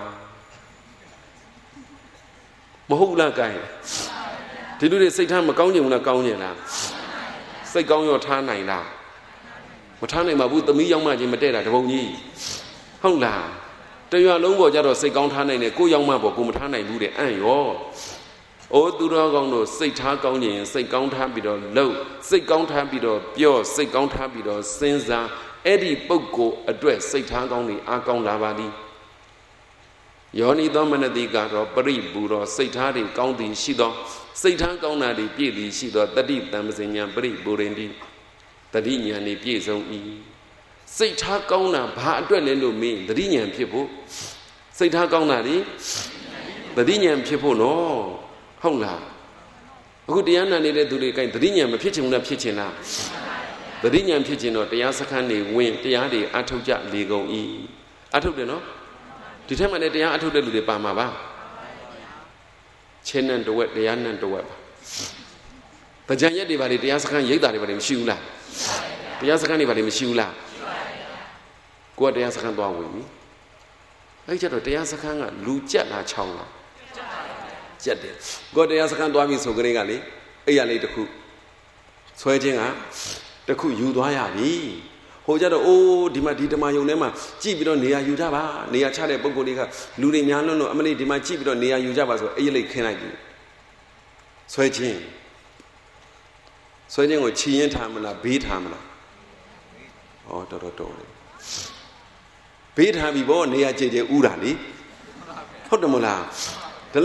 မဟုတ်လားကိုင်းဒီလူတွေစိတ်ထားမကောင်းကြဘူးလားကောင်းကြလားစိတ်ကောင်းရောထားနိုင်လားမထားနိုင်ပါဘူးသမီးရောက်မှချင်းမတည့်တာတပုံကြီးဟုတ်လားတရွာလုံးပေါ်ကြတော့စိတ်ကောင်းထားနိုင်တယ်ကိုရောက်မှပေါ်ကိုမထားနိုင်ဘူးတဲ့အံ့ရောအိုးသူတော်ကောင်းတို့စိတ်ထားကောင်းခြင်းစိတ်ကောင်းထားပြီးတော့လှုပ်စိတ်ကောင်းထားပြီးတော့ပြောစိတ်ကောင်းထားပြီးတော့စဉ်းစားအဲ့ဒီပုဂ္ဂိုလ်အတွက်စိတ်ထားကောင်းတွေအားကောင်းလာပါသည်ယောနိသောမနတိကတော့ပရိပူတော့စိတ်ထားတွေကောင်းသည်ရှိသောစိတ်ထားကောင်းတာတွေပြည့်သည်ရှိသောတတိတံပစဉ္ညာပရိပူရင်တိတတိဉာဏ်တွေပြည့်စုံ၏စိတ်ထားကောင်းတာဘာအတွက်လဲလို့မေးတတိဉာဏ်ဖြစ်ဖို့စိတ်ထားကောင်းတာဒီတတိဉာဏ်ဖြစ်ဖို့နော်ဟုတ်လားအခုတရားနာနေတဲ့သူတွေကတတိဉာဏ်မဖြစ်ချင်ဘူးလားဖြစ်ချင်လားတတိဉာဏ်ဖြစ်ချင်တော့တရားစခန်းတွေဝင်တရားတွေအထုတ်ကြလေကုန်၏အထုတ်တယ်နော်ဒီထက်မှလည်းတရားအထုတ်တဲ့လူတွေပါမှာပါချင်းနဲ့တဝက်တရားနဲ့တဝက်ပါကြံရက်တွေပါလေတရားစခန်းရိပ်တာတွေပါလေမရှိဘူးလားတရားစခန်းတွေပါလေမရှိဘူးလားကိုကတရားစခန်းသွားဝင်ပြီအဲ့ကျတော့တရားစခန်းကလူကြက်လားချောင်းလားကြက်တယ်ကိုကတရားစခန်းသွားပြီဆိုကြတဲ့ကလေအဲ့ရလေးတစ်ခုဆွဲခြင်းကတစ်ခုယူသွားရပြီဟိုကြတော့အိုးဒီမှာဒီဓမ္မယုံထဲမှာကြည့်ပြီးတော့နေရာယူကြပါနေရာချတဲ့ပုံကိုယ်တွေကလူတွေများလွန်းလို့အမလေးဒီမှာကြည့်ပြီးတော့နေရာယူကြပါဆိုအဲ့ရလေးခင်းလိုက်ပြီဆွဲခြင်းဆွဲခြင်းကိုချီရင်ထားမလားဘေးထားမလားဩတော်တော်တော်လေဘေးထားပြီဗောနေရာကြည်ကြည်ဥတာလေဟုတ်တယ်မလားဒီလောက်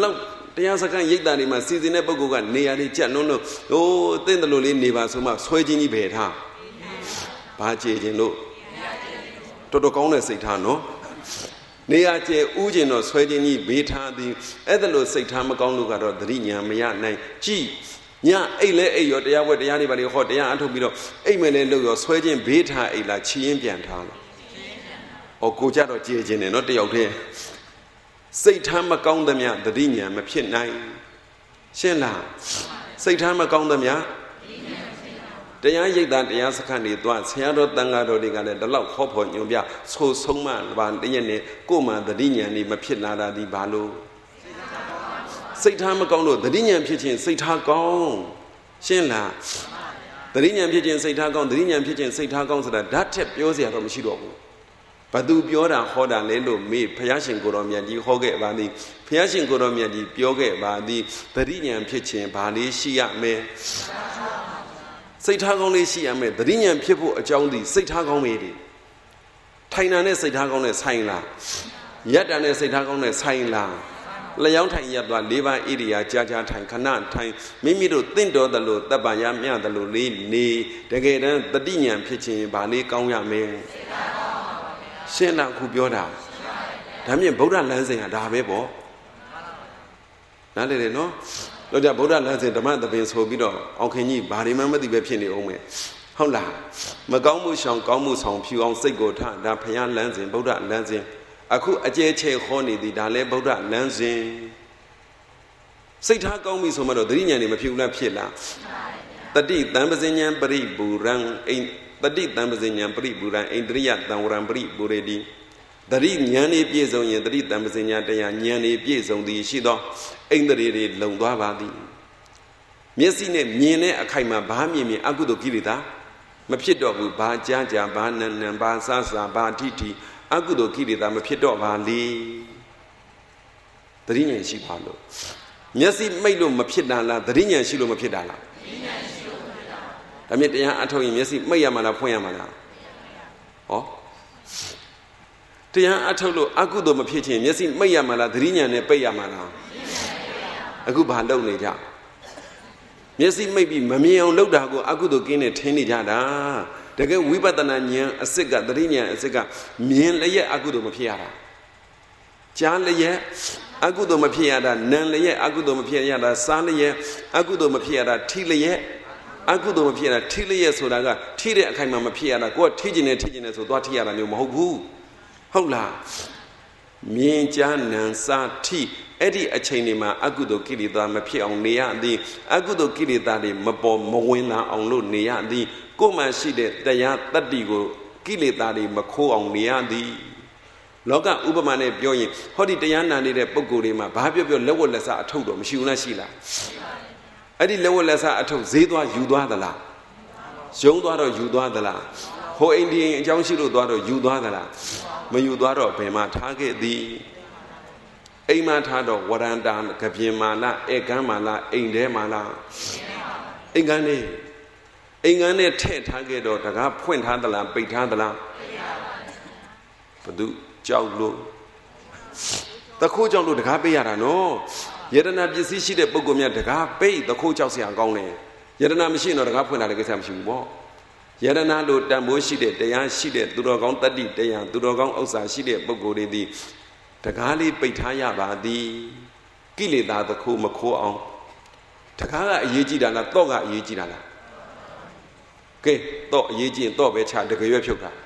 တရားစခန်းရိတ်တာတွေမှာစီစဉ်တဲ့ပုဂ္ဂိုလ်ကနေရာတွေကြက်နှုံးလို့ဟိုးတင့်တယ်လို့လေးနေပါဆိုမှဆွဲချင်းကြီးပဲထားဘာကြည်ခြင်းလို့တော်တော်ကောင်းတဲ့စိတ်ထားနော်နေရာကျဲဥကျင်တော့ဆွဲချင်းကြီးဘေးထားသည်အဲ့ဒါလို့စိတ်ထားမကောင်းလို့ကတော့သတိညာမရနိုင်ကြည်ညအိတ်လဲအိတ်ရောတရားဝဲတရားတွေပါလေဟောတရားအထုတ်ပြီးတော့အိတ်မယ်လဲလို့ရောဆွဲချင်းဘေးထားအိတ်လားချီရင်ပြန်ထားလို့ဩကိုကြတော့ကြည်ခြင်းနဲ့နော်တယောက်တည်းစိတ်ထားမကောင်းသမျှသတိညာမဖြစ်နိုင်ရှင်းလားစိတ်ထားမကောင်းသမျှတရားရိပ်သာတရားစခန်းတွေသွားဆရာတော်တန်ဃာတော်တွေကလည်းဒီလောက်ခေါ်ဖို့ညွန်ပြဆိုဆုံးမဘာတည့်ရနေကိုယ်မှသတိညာနေမဖြစ်လာတာဒီဘာလို့စိတ်ထားမကောင်းလို့သတိညာဖြစ်ခြင်းစိတ်ထားကောင်းရှင်းလားသတိညာဖြစ်ခြင်းစိတ်ထားကောင်းသတိညာဖြစ်ခြင်းစိတ်ထားကောင်းဆိုတာဓာတ်ထက်ပြောစရာတော့မရှိတော့ဘူးဘသူပြောတာဟောတာလဲလို့မေးဘုရားရှင်ကိုတော်မြတ်ကြီးဟောခဲ့ပါသည်ဘုရားရှင်ကိုတော်မြတ်ကြီးပြောခဲ့ပါသည်သတိဉာဏ်ဖြစ်ခြင်းဘာလေးရှိရမယ်စိတ်ထားကောင်းလေးရှိရမယ်သတိဉာဏ်ဖြစ်ဖို့အကြောင်းသည်စိတ်ထားကောင်းမေးတယ်ထိုင်တာနဲ့စိတ်ထားကောင်းနဲ့ဆိုင်လားရက်တာနဲ့စိတ်ထားကောင်းနဲ့ဆိုင်လားလျောင်းထိုင်ရပ်သွား၄ပါးဣရိယာကြာကြာထိုင်ခဏထိုင်မိမိတို့တင့်တော်တယ်လို့တပ်ပါရမြတယ်လို့လေးနေတကယ်တမ်းသတိဉာဏ်ဖြစ်ခြင်းဘာလေးကောင်းရမယ်ရှင်းလားခုပြောတာဒါမြင်ဗုဒ္ဓလမ်းစဉ်ကဒါပဲပေါ့နားလည်တယ်နော်တော့ကြဗုဒ္ဓလမ်းစဉ်ဓမ္မသဘင်ဆိုပြီးတော့အောင်ခင်ကြီးဘာတွေမှမသိပဲဖြစ်နေအောင်မယ်ဟုတ်လားမကောင်းမှုရှောင်ကောင်းမှုဆောင်ဖြူအောင်စိတ်ကိုထဒါဖယားလမ်းစဉ်ဗုဒ္ဓလမ်းစဉ်အခုအကျဲချဲဟောနေသည်ဒါလည်းဗုဒ္ဓလမ်းစဉ်စိတ်ထားကောင်းပြီဆိုမှတော့သတိဉာဏ်တွေမဖြစ်ဘူးလားဖြစ်လားတတိတံပဇဉ္ဉံပရိပူရံအိတတိတံပဇဉ္ဉံပရိပူရံအိန္ဒြိယတံဝရံပရိပူရေတိတတိဉာဏ်ဤပြည့်စုံရင်တတိတံပဇဉ္ဉံတရားဉာဏ်ဤပြည့်စုံသည်ရှိသောအိန္ဒြေတွေလုံသွားပါသည်မျက်စိနဲ့မြင်တဲ့အခိုက်မှာဘာမြင်မြင်အကုသိုလ်ကိလေသာမဖြစ်တော့ဘူးဘာကြားကြားဘာနန်နန်ဘာဆာဆာဘာထိထိအကုသိုလ်ကိလေသာမဖြစ်တော့ပါလေတတိဉာဏ်ရှိပါလို့မျက်စိမိတ်လို့မဖြစ်တာလားတတိဉာဏ်ရှိလို့မဖြစ်တာလားဒါမြင်တရားအထုတ်ရင်မျက်စိမိတ်ရမှာလားဖွင့်ရမှာလားဟောတရားအထုတ်လို့အကုသိုလ်မဖြစ်ခြင်းမျက်စိမိတ်ရမှာလားသတိဉာဏ်နဲ့ပိတ်ရမှာလားအခုဘာလုပ်နေကြမျက်စိမိတ်ပြီးမမြင်အောင်လုပ်တာကိုအကုသိုလ်ကင်းနဲ့ထင်းနေကြတာတကယ်ဝိပဿနာဉာဏ်အစစ်ကသတိဉာဏ်အစစ်ကမြင်လျက်အကုသိုလ်မဖြစ်ရတာကြားလျက်အကုသိုလ်မဖြစ်ရတာနာလျက်အကုသိုလ်မဖြစ်ရတာစားလျက်အကုသိုလ်မဖြစ်ရတာထိလျက်အကုသိုလ်မဖြစ်ရတာထိလျက်ဆိုတာကထိတဲ့အခိုင်မှာမဖြစ်ရတာကိုကထိကျင်နေထိကျင်နေဆိုသွားထိရတာမျိုးမဟုတ်ဘူးဟုတ်လားမြင်ကြားနံစားထိအဲ့ဒီအချိန်တွေမှာအကုသိုလ်ကိလေသာမဖြစ်အောင်နေရသည်အကုသိုလ်ကိလေသာတွေမပေါ်မဝင်လာအောင်လို့နေရသည်ကိုယ်မှရှိတဲ့တရားတတ္တိကိုကိလေသာတွေမခိုးအောင်နေရသည်လောကဥပမာနဲ့ပြောရင်ဟောဒီတရားနာနေတဲ့ပုဂ္ဂိုလ်တွေမှာဘာပြောပြောလက်ဝတ်လက်စားအထုတ်တော့မရှိဘူးလားရှိလားအဲ့ဒီလက်ဝတ်လက်စားအထုတ်ဈေးသွားယူသွားသလားရုံးသွားတော့ယူသွားသလားဟိုအိန္ဒိယအကြောင်းရှိလို့သွားတော့ယူသွားသလားမယူသွားတော့ဘယ်မှာထားခဲ့သည်အိမ်မှာထားတော့ဝရန္တာကပြင်မာလားဧကန်းမာလားအိမ်ထဲမာလားအိမ်ကန်းနေအိမ်ကန်းနဲ့ထည့်ထားခဲ့တော့တကားဖွင့်ထားသလားပိတ်ထားသလားဘသူကြောက်လို့တခိုးကြောက်လို့တကားပိတ်ရတာနော်ယတနာပစ္စည်းရှိတဲ့ပုဂ္ဂိုလ်များတကားပိတ်တခိုးကြောက်เสียကောင်းတယ်ယတနာမရှိရင်တော့တကားဖွင့်တာလည်းကိစ္စမရှိဘူးပေါ့ယတနာလို့တန်ဖိုးရှိတဲ့တရားရှိတဲ့သူတော်ကောင်းတတ္တိတရားသူတော်ကောင်းဥစ္စာရှိတဲ့ပုဂ္ဂိုလ်တွေသည်တကားလေးပိတ်ထားရပါသည်ကိလေသာတခိုးမခိုးအောင်တကားကအရေးကြီးတာလားတော့ကအရေးကြီးတာလားကဲတော့အရေးကြီးရင်တော့ပဲချတကယ်ရွက်ဖြုတ်တာ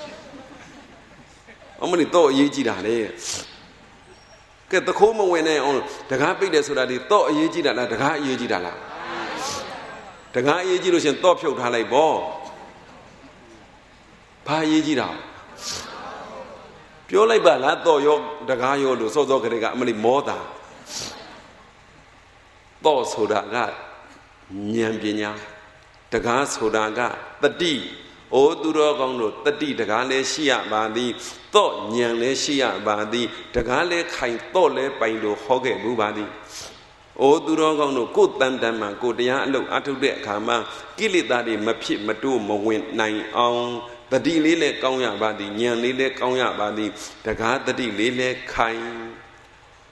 အမလေးတော့အရေးကြီးတာလေကဲတခိုးမဝင်နိုင်အောင်တကားပိတ်တယ်ဆိုတာဒီတော့အရေးကြီးတာလားတကားအရေးကြီးတာလားတကားအရေးကြီးလို့ရှင်တော့ဖြုတ်ထားလိုက်ပေါ့ဘာအရေးကြီးတာပြောလိုက်ပါလားတော့ရောတကားရောလို့စောစောကလေးကအမလေးမောတာတော့ဆိုတာကဉာဏ်ပညာတကားဆိုတာကတတိအိုသူတော်ကောင်းတို့တတိတကားလည်းရှိရပါသည်တော့ဉာဏ်လည်းရှိရပါသည်တကားလည်းခိုင်တော့လည်းပိုင်လို့ဟောခဲ့မှုပါသည်အိုသူတော်ကောင်းတို့ကိုယ်တန်တန်မှကိုတရားအလုပ်အထုတ်တဲ့အခါမှာကိလေသာတွေမဖြစ်မတိုးမဝင်နိုင်အောင်တတိလေးလည်းကောင်းရပါသည်ဉာဏ်လေးလည်းကောင်းရပါသည်တကားတတိလေးလည်းခိုင်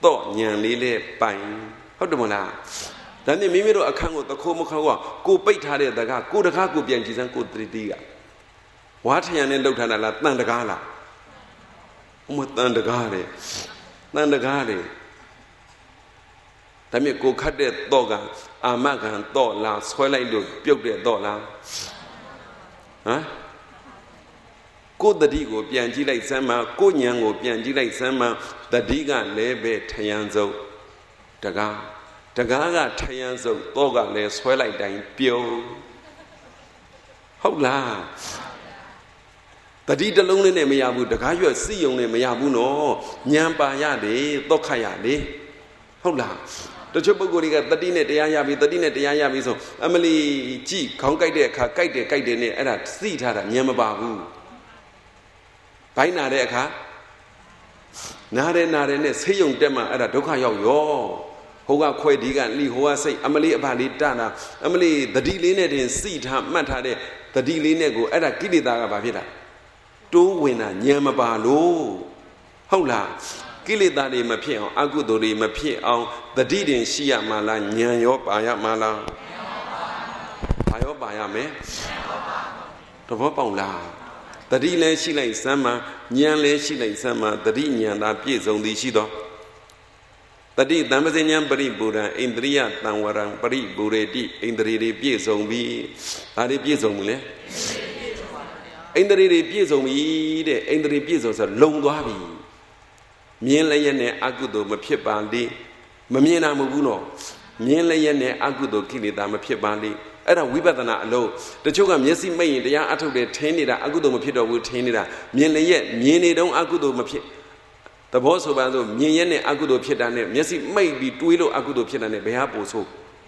တော့ညံလေးလေးပိုင်ဟုတ်တယ်မလားဒါနဲ့မိမိတို့အခန်းကိုတခိုးမခေါ်ကကိုပိတ်ထားတဲ့တကားကိုတကားကိုပြန်ကြည့်စမ်းကိုတတိတိကဝါထရံနဲ့လှုပ်ထားတာလားတန်တကားလားအမတန်တကားတယ်တန်တကားတယ်ဒါမြစ်ကိုခတ်တဲ့တော့ကအာမခံတော့လားဆွဲလိုက်လို့ပြုတ်တဲ့တော့လားဟမ်ကိုတတိကိုပြန်ကြည့်လိုက်စမ်းမှာကိုညံကိုပြန်ကြည့်လိုက်စမ်းမှာတတိကလည်းပဲထယံစုပ်တကားတကားကထယံစုပ်တော့ကလည်းဆွဲလိုက်တိုင်းပြုံးဟုတ်လားတတိတလုံးလေးနဲ့မရဘူးတကားရွက်စီယုံနဲ့မရဘူးနော်ညံပါရတယ်တော့ခတ်ရတယ်ဟုတ်လားတချို့ပုဂ္ဂိုလ်တွေကတတိနဲ့တရားရပြီတတိနဲ့တရားရပြီဆိုအမလီကြည့်ခေါင်းကြိုက်တဲ့အခါကြိုက်တယ်ကြိုက်တယ်နဲ့အဲ့ဒါသိထားတာညံမပါဘူးဘိုင်းနာတဲ့အခါနားတယ်နားတယ်နဲ့ဆေးရုံတက်မှအဲ့ဒါဒုက္ခရောက်ရောဟိုကခွဲဒီကလီဟိုကစိတ်အမလီအဖလေးတနာအမလီတတိလေးနဲ့တင်စိထားမှတ်ထားတဲ့တတိလေးနဲ့ကိုအဲ့ဒါကိလေသာကဘာဖြစ်တာတိုးဝင်တာညံမပါလို့ဟုတ်လားကိလေသာတွေမဖြစ်အောင်အကုသိုလ်တွေမဖြစ်အောင်တတိတင်ရှိရမှာလားညံရောပါရမှာလားဘာရောပါရမယ်တဘောပေါက်လားတတိလည်းရှိလိုက်စမ်းမှာဉာဏ်လည်းရှိလိုက်စမ်းမှာတတိဉာဏ်သာပြည့်စုံသည်ရှိသောတတိတံပစဉ္ဉံပရိပူရံဣန္ဒြိယတံဝရံပရိပူရေတိဣန္ဒြေတွေပြည့်စုံပြီဒါတွေပြည့်စုံပြီလေဣန္ဒြေတွေပြည့်စုံပြီတဲ့ဣန္ဒြေပြည့်စုံဆိုလုံသွားပြီမြင်လည်းရနဲ့အကုသိုလ်မဖြစ်ပါလေမမြင်တာမဟုတ်ဘူးနော်မြင်လည်းရနဲ့အကုသိုလ်ကိလေသာမဖြစ်ပါလေအဲ့ဒါဝိပဿနာအလုံးတချို့ကမျက်စိမိတ်ရင်တရားအထုတ်တယ်ထင်းနေတာအကုသိုလ်မဖြစ်တော့ဘူးထင်းနေတာမြင်လည်းရမြင်နေတုန်းအကုသိုလ်မဖြစ်သဘောဆိုပါဆိုမြင်ရက်နဲ့အကုသိုလ်ဖြစ်တာနဲ့မျက်စိမိတ်ပြီးတွေးလို့အကုသိုလ်ဖြစ်တာနဲ့ဘယ်ဟာပိုဆိုး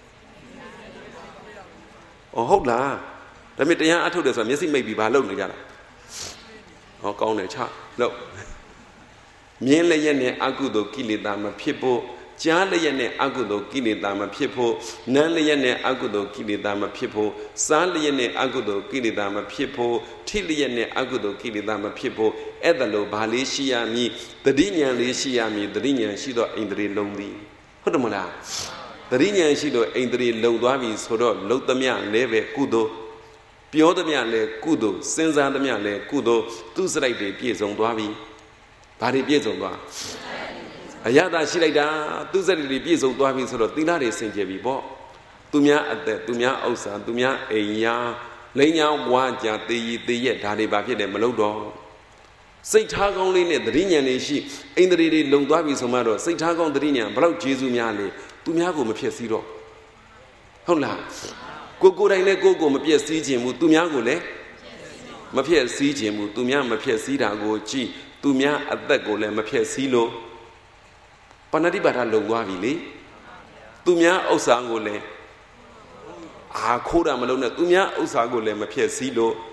ဩဟုတ်လားဒါပေမဲ့တရားအထုတ်တယ်ဆိုတာမျက်စိမိတ်ပြီးဘာလုပ်နေကြတာဟောကောင်းတယ်ချလို့မြင်လည်းရနဲ့အကုသိုလ်ကိလေသာမဖြစ်ဖို့ကြားလည်းရနဲ့အကုသိုလ်ကိလေသာမဖြစ်ဖို့နားလည်းရနဲ့အကုသိုလ်ကိလေသာမဖြစ်ဖို့စားလည်းရနဲ့အကုသိုလ်ကိလေသာမဖြစ်ဖို့ထိလည်းရနဲ့အကုသိုလ်ကိလေသာမဖြစ်ဖို့အဲ့ဒါလို့ဘာလေးရှိရမည်တတိဉာဏ်လေးရှိရမည်တတိဉာဏ်ရှိတော့ဣန္ဒြေလုံးသည်ဟုတ်တယ်မလားတတိဉာဏ်ရှိတော့ဣန္ဒြေလုံသွားပြီဆိုတော့လုံသမျှလည်းပဲကုသိုလ်ပြောသမျှလည်းကုသိုလ်စဉ်းစားသမျှလည်းကုသိုလ်သူစရိုက်တွေပြည့်စုံသွားပြီဘာတွေပြည့်စုံသွားအရသာရှိလိုက်တာသူစက်တွေပြည့်စုံသွားပြီဆိုတော့သီလတွေစင်ကြယ်ပြီပေါ့သူများအသက်သူများဥစ္စာသူများအိမ်ယာလိန်ညာဝါကြတေးရီတေးရက်ဒါတွေဘာဖြစ်တယ်မလုပ်တော့စိတ်ထားကောင်းလေးနဲ့သတိဉာဏ်လေးရှိအိန္ဒြေတွေလုံသွားပြီဆိုမှတော့စိတ်ထားကောင်းသတိဉာဏ်ဘလောက်ကျေးဇူးများလေသူများကိုမဖြစ်စည်းတော့ဟုတ်လားကိုကိုယ်တိုင်လည်းကိုကိုမပြည့်စည်းခြင်းဘူးသူများကိုလည်းမဖြစ်စည်းခြင်းဘူးသူများမဖြစ်စည်းတာကိုကြည့်သူများအသက်ကိုလည်းမဖြစ်စည်းလို့ပဏာတိပါဒလုံသွားပြီလေသူများဥစ္စာကိုလည်းအာခိုးတာမလုံးနဲ့သူများဥစ္စာကိုလည်းမဖြစ်စည်းလို့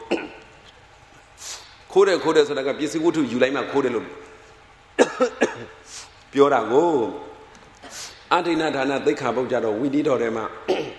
ခိုးတယ်ခိုးတယ်ဆိုတာကပစ္စည်းဝတ္ထုယူလိုက်မှခိုးတယ်လို့ပြောတာကိုအဋ္ဌိဏဒါနသိက္ခာပုဒ်ကြတော့ဝိတိတော်ထဲမှာ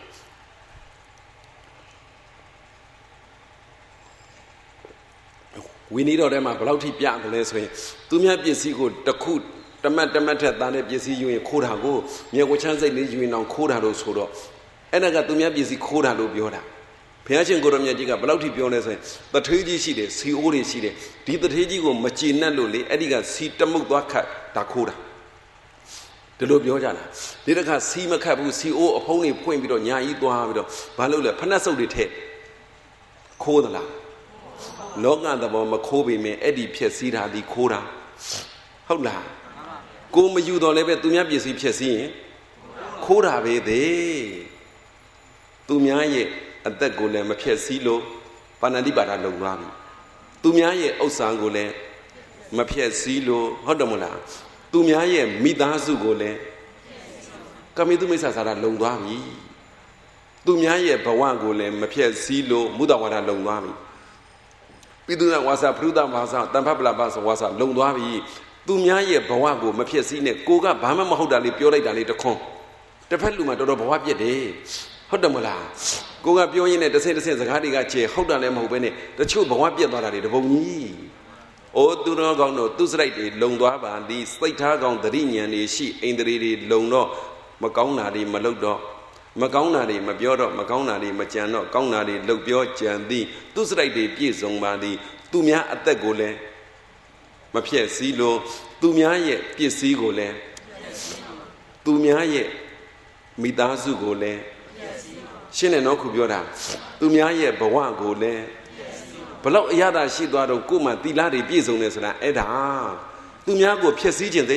ဝိနည်းတော်ထဲမှာဘယ်လောက်ထိပြမလဲဆိုရင်သူများပစ္စည်းကိုတစ်ခုတမတ်တမတ်ထက်သားတဲ့ပစ္စည်းယူရင်ခိုးတာကိုမြေကိုချမ်းစိတ်လေးယူရင်တော့ခိုးတာလို့ဆိုတော့အဲ့ဒါကသူများပစ္စည်းခိုးတာလို့ပြောတာဘုရားရှင်ကိုရမြတ်ကြီးကဘယ်လောက်ထိပြောလဲဆိုရင်တထေးကြီးရှိတယ်စီအိုးတွေရှိတယ်ဒီတထေးကြီးကိုမကြည်နပ်လို့လေအဲ့ဒီကစီတမုတ်သွားခတ်ဒါခိုးတာဒီလိုပြောကြတာဒီတစ်ခါစီမခတ်ဘူးစီအိုးအဖုံးတွေဖွင့်ပြီးတော့ညာကြီးသွားပြီးတော့ဘာလို့လဲဖနှက်စုပ်တွေထည့်ခိုးသလားလောကသဘောမခိုးပေမဲ့အဲ့ဒီဖြစ်စည်းတာဒီခိုးတာဟုတ်လားကိုမယူတော့လည်းပဲသူများပစ္စည်းဖြစ်စည်းရင်ခိုးတာပဲသေးသူများရဲ့အသက်ကိုလည်းမဖြစ်စည်းလို့ပါဏာတိပါဒလုံသွားပြီသူများရဲ့ဥစ္စာကိုလည်းမဖြစ်စည်းလို့ဟုတ်တယ်မလားသူများရဲ့မိသားစုကိုလည်းကမိတုမိစ္ဆာစာရလုံသွားပြီသူများရဲ့ဘဝကိုလည်းမဖြစ်စည်းလို့မုဒ္ဒဝါဒလုံသွားပြီပိတုနာဝါစာပရုဒ္ဓဘာသာတမ္ဖပလဘာဝါစာလုံသွားပြီသူများရဲ့ဘဝကိုမဖြစ်စည်းနဲ့ကိုကဘာမှမဟုတ်တာလေးပြောလိုက်တာလေးတခွန်းတစ်ဖက်လူမှတော်တော်ဘဝပြည့်တယ်ဟုတ်တယ်မလားကိုကပြောရင်းနဲ့တစ်ဆင့်တစ်ဆင့်စကားတွေကကျေဟုတ်တာလည်းမဟုတ်ပဲနဲ့တချို့ဘဝပြည့်သွားတာတွေတပုံကြီးအိုသူတော်ကောင်းတို့သူစရိုက်တွေလုံသွားပါသည်စိတ်ထားကောင်းတတိဉာဏ်တွေရှိအိန္ဒြေတွေလုံတော့မကောင်းတာတွေမလုပ်တော့မကောင်းတာတွေမပြောတော့မကောင်းတာတွေမကြံတော့ကောင်းတာတွေလှုပ်ပြောကြံသည်သူစရိုက်တွေပြည့်စုံပါသည်သူများအသက်ကိုလည်းမဖြည့်စည်းလို့သူများရဲ့ပစ္စည်းကိုလည်းသူများရဲ့မိသားစုကိုလည်းရှင်းတယ်နော်ခုပြောတာသူများရဲ့ဘဝကိုလည်းဘလောက်အရသာရှိသွားတော့ကိုယ်မှသီလတွေပြည့်စုံတယ်ဆိုတာအဲ့ဒါသူများကိုဖျက်ဆီးခြင်းသိ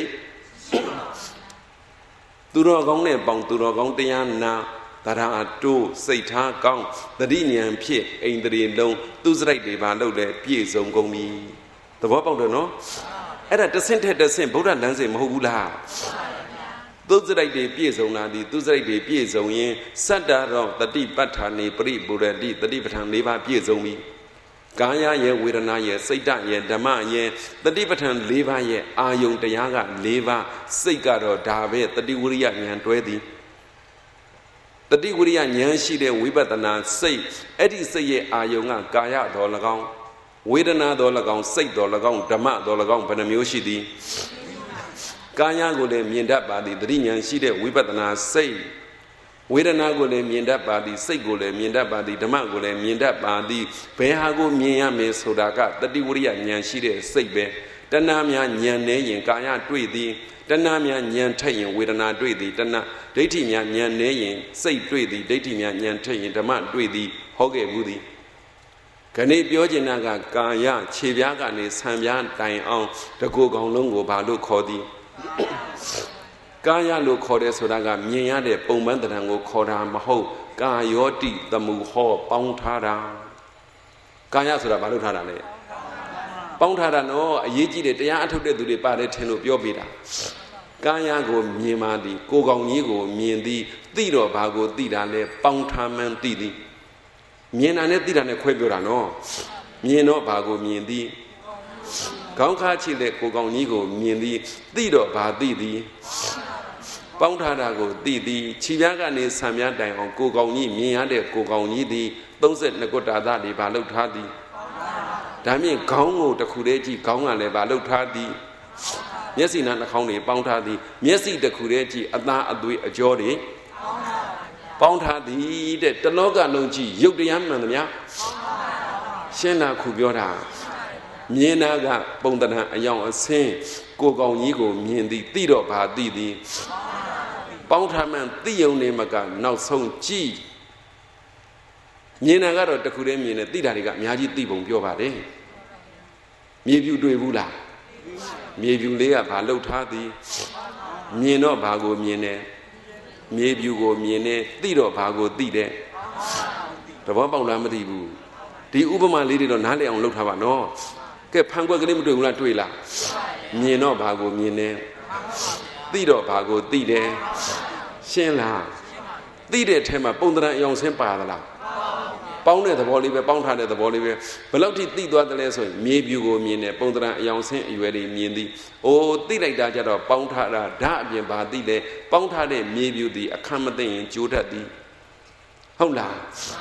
သူတော်ကောင်းနဲ့ပေါင်သူတော်ကောင်းတရားနာတရားတိုးစိတ်ထားကောင်းတတိဉာဏ်ဖြစ်အိန္ဒြေလုံးသူစရိုက်တွေပါလို့လဲပြည့်စုံကုန်ပြီသဘောပေါက်တယ်နော်အဲ့ဒါတဆင့်ထက်တဆင့်ဗုဒ္ဓလမ်းစဉ်မဟုတ်ဘူးလားသူစရိုက်တွေပြည့်စုံလာသည်သူစရိုက်တွေပြည့်စုံရင်စတ္တရောတတိပဋ္ဌာနေပရိပူရတိတတိပဋ္ဌာန်၄ပါးပြည့်စုံပြီကာယရဲ့ဝေဒနာရဲ့စိတ်ဓာတ်ရဲ့ဓမ္မရဲ့တတိပဋ္ဌာန်၄ပါးရဲ့အာယုန်တရားက၄ပါးစိတ်ကတော့ဒါပဲတတိဝိရိယဉာဏ်တွဲသည်တတိဝိရိယဉာဏ်ရှိတဲ့ဝိပဿနာစိတ်အဲ့ဒီစိတ်ရဲ့အာယုန်ကကာယတော်၎င်းဝေဒနာတော်၎င်းစိတ်တော်၎င်းဓမ္မတော်၎င်းဘယ်နှမျိုးရှိသည်ကာယကိုလည်းမြင်တတ်ပါသည်တတိဉာဏ်ရှိတဲ့ဝိပဿနာစိတ်ဝေဒနာကိုလည်းမြင်တတ်ပါသည်စိတ်ကိုလည်းမြင်တတ်ပါသည်ဓမ္မကိုလည်းမြင်တတ်ပါသည်ဘယ်ဟာကိုမြင်ရမယ်ဆိုတာကတတိဝိရိယဉာဏ်ရှိတဲ့စိတ်ပဲတဏှာများဉာဏ်နဲ့ရင်ကာယတွေ့သည်တဏှာများဉာဏ်ထက်ရင်ဝေဒနာတွေ့သည်တဏှာဒိဋ္ဌိများဉာဏ်နဲ့ရင်စိတ်တွေ့သည်ဒိဋ္ဌိများဉာဏ်ထက်ရင်ဓမ္မတွေ့သည်ဟောခဲ့ဘူးသည်ခဏပြောချင်တာကကာယခြေပြားကနေဆံပြားတိုင်အောင်တကူကောင်လုံးကိုဘာလို့ခေါ်သည်ကာယလို့ခေါ်တယ်ဆိုတာကမြင်ရတဲ့ပုံပန်းတဏ္ဍာကိုခေါ်တာမဟုတ်ကာယောတိတမှုဟောပေါင်းထားတာကာယဆိုတာဘာလို့ထားတာလဲပေါင်းထားတာနော်အရေးကြီးတယ်တရားအထုတ်တဲ့သူတွေပါတယ်ထင်လို့ပြောပြတာကာယကိုမြင်ပါသည်ကိုယ်ကောင်ကြီးကိုမြင်သည်သိတော့ဘာကိုသိတာလဲပေါင်းထားမှန်းသိသည်မြင်တာနဲ့သိတာနဲ့ခွဲပြောတာနော်မြင်တော့ဘာကိုမြင်သည်ကောင်းခါချစ်တဲ့ကိုကောင်ကြီးကိုမြင်သည်သိတော့ဘာသိသည်ပေါင်းထားတာကိုသိသည်ခြေပြားကနေဆံပြားတိုင်အောင်ကိုကောင်ကြီးမြင်ရတဲ့ကိုကောင်ကြီးသည်သုံး၂ခုတာသားတွေဘာလုပ်ထားသည်ဒါမြင့်ခေါင်းကိုတစ်ခုတည်းကြည့်ခေါင်းကလည်းဘာလုပ်ထားသည်မျက်စိနာနှာခေါင်းတွေပေါင်းထားသည်မျက်စိတစ်ခုတည်းကြည့်အသားအသွေးအကြောတွေပေါင်းထားသည်တဲ့တလောကလုံးကြည့်ရုပ်တရားမှန်သမျှရှင်းတာခုပြောတာမြင်တာကပုံတဏ္ဍအယောင်အဆင်းကိုကောင်ကြီးကိုမြင်သည်သိတော့ဘာသိသည်ပေါင်းထားမှန်သိယုံနေမကနောက်ဆုံးကြည့်မြင်တာကတော့တခုတည်းမြင်တယ်သိတာတွေကအများကြီးသိပုံပြောပါတယ်မြေပြူတွေ့ဘူးလားမြေပြူလေးကဘာလှုပ်ထားသည်မြင်တော့ဘာကိုမြင်တယ်မြေပြူကိုမြင်တယ်သိတော့ဘာကိုသိတယ်တဘောပေါက်လားမသိဘူးဒီဥပမာလေးတွေတော့နားလည်အောင်လှုပ်ထားပါနော်ကဲဖန်ခွက်ကလေးမတွေ့ဘူးလားတွေ့လားမြင်တော့ဘာကိုမြင်တယ်သိတော့ဘာကိုသိတယ်ရှင်းလားသိတဲ့ထဲမှာပုံသဏ္ဍာန်အယောင်ဆင်းပါသလားပေါင်းတဲ့သဘောလေးပဲပေါင်းထားတဲ့သဘောလေးပဲဘယ်လောက်ထိသိသွားတယ်လဲဆိုရင်မြေပြူကိုမြင်တယ်ပုံသဏ္ဍာန်အယောင်ဆင်းအရွယ်တွေမြင်သည်အိုးသိလိုက်တာကြတော့ပေါင်းထားတာဓာအပြင်ဘာသိလဲပေါင်းထားတဲ့မြေပြူသည်အခမ်းမသိရင်ကျိုးတတ်သည်ဟုတ်လား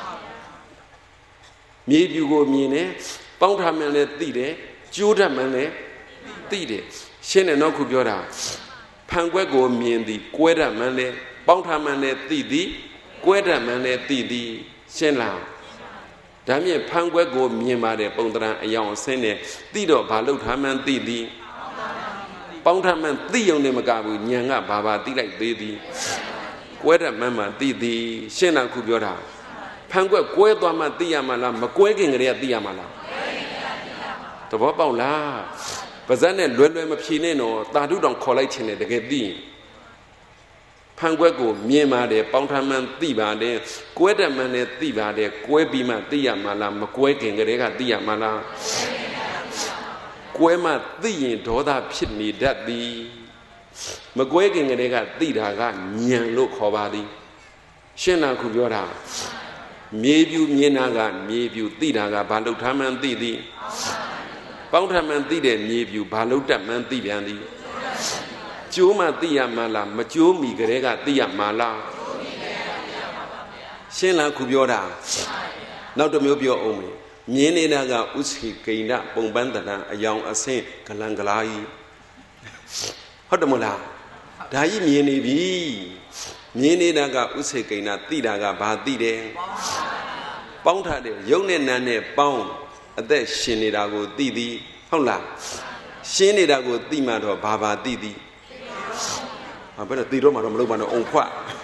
မြေပြူကိုမြင်တယ်ပေါင်းထားမှန်းလည်းသိတယ်ကျိုးတတ်မှန်းလည်းသိတယ်ရှင်းတယ်နော်ခုပြောတာဖန်ခွက်ကိုမြင်သည်ကွဲတတ်မှန်းလည်းပေါင်းထားမှန်းလည်းသိသည်ကွဲတတ်မှန်းလည်းသိသည်ရှင်းလားဒါမြင့်ဖန်ခွက်ကိုမြင်ပါတယ်ပုံသဏ္ဍာန်အယောင်အဆင်းနဲ့သိတော့ဘာလို့ထားမှန်းသိသည်ပေါင်းထားမှန်းသိုံနဲ့မကဘူးဉာဏ်ကဘာဘာသိလိုက်သေးသည်ကွဲတတ်မှန်းမှသိသည်ရှင်းလားခုပြောတာဖန်ခွက်ကွဲသွားမှသိရမှာလားမကွဲခင်ကလေးကသိရမှာလားသဘောပေါက်လားပါဇက်နဲ့လွယ်လွယ်မဖြေနဲ့တော့တာဓုတောင်ခေါ်လိုက်ခြင်းနဲ့တကယ်သိရင်ဖန်ခွက်ကိုမြင်ပါတယ်ပေါင်းထားမှန်းသိပါတယ်ကွဲတတ်မှန်းလည်းသိပါတယ်ကွဲပြီးမှသိရမှာလားမကွဲခင်ကလေးကသိရမှာလားကွဲမှသိရင်ဒေါသဖြစ်နေတတ်သည်မကွဲခင်ကလေးကသိတာကဉာဏ်လို့ခေါ်ပါသည်ရှင်းလားခုပြောတာမြေပြူမြင်တာကမြေပြူသိတာကဘာလို့ထားမှန်းသိသည်ပေါင်းထားမှန်းသိတဲ့မြေပြူဘာလို့တတ်မှန်းသိပြန်သည်ကျိုးမှသိရမှာလားမကျိုးမီကလေးကသိရမှာလားရှင်းလားခုပြောတာနောက်တစ်မျိုးပြောအောင်မယ်မြင်နေတာကဥစီကိဏပုံပန်းတဏအယောင်အဆင့်ကလန်ကလာကြီးဟုတ်တယ်မလားဒါကြီးမြင်နေပြီမြင်နေတာကဥစီကိဏသိတာကဘာသိတယ်ပေါင်းထားတဲ့ရုပ်နဲ့နာနဲ့ပေါင်းအသက်ရှင်နေတာကိုသိသည်ဟုတ်လားရှင်းနေတာကိုသိမှတော့ဘာဘာသိသည်ဟာဘယ်တော့သိတော့မှတော့မလုပ်ပါနဲ့အုံခွ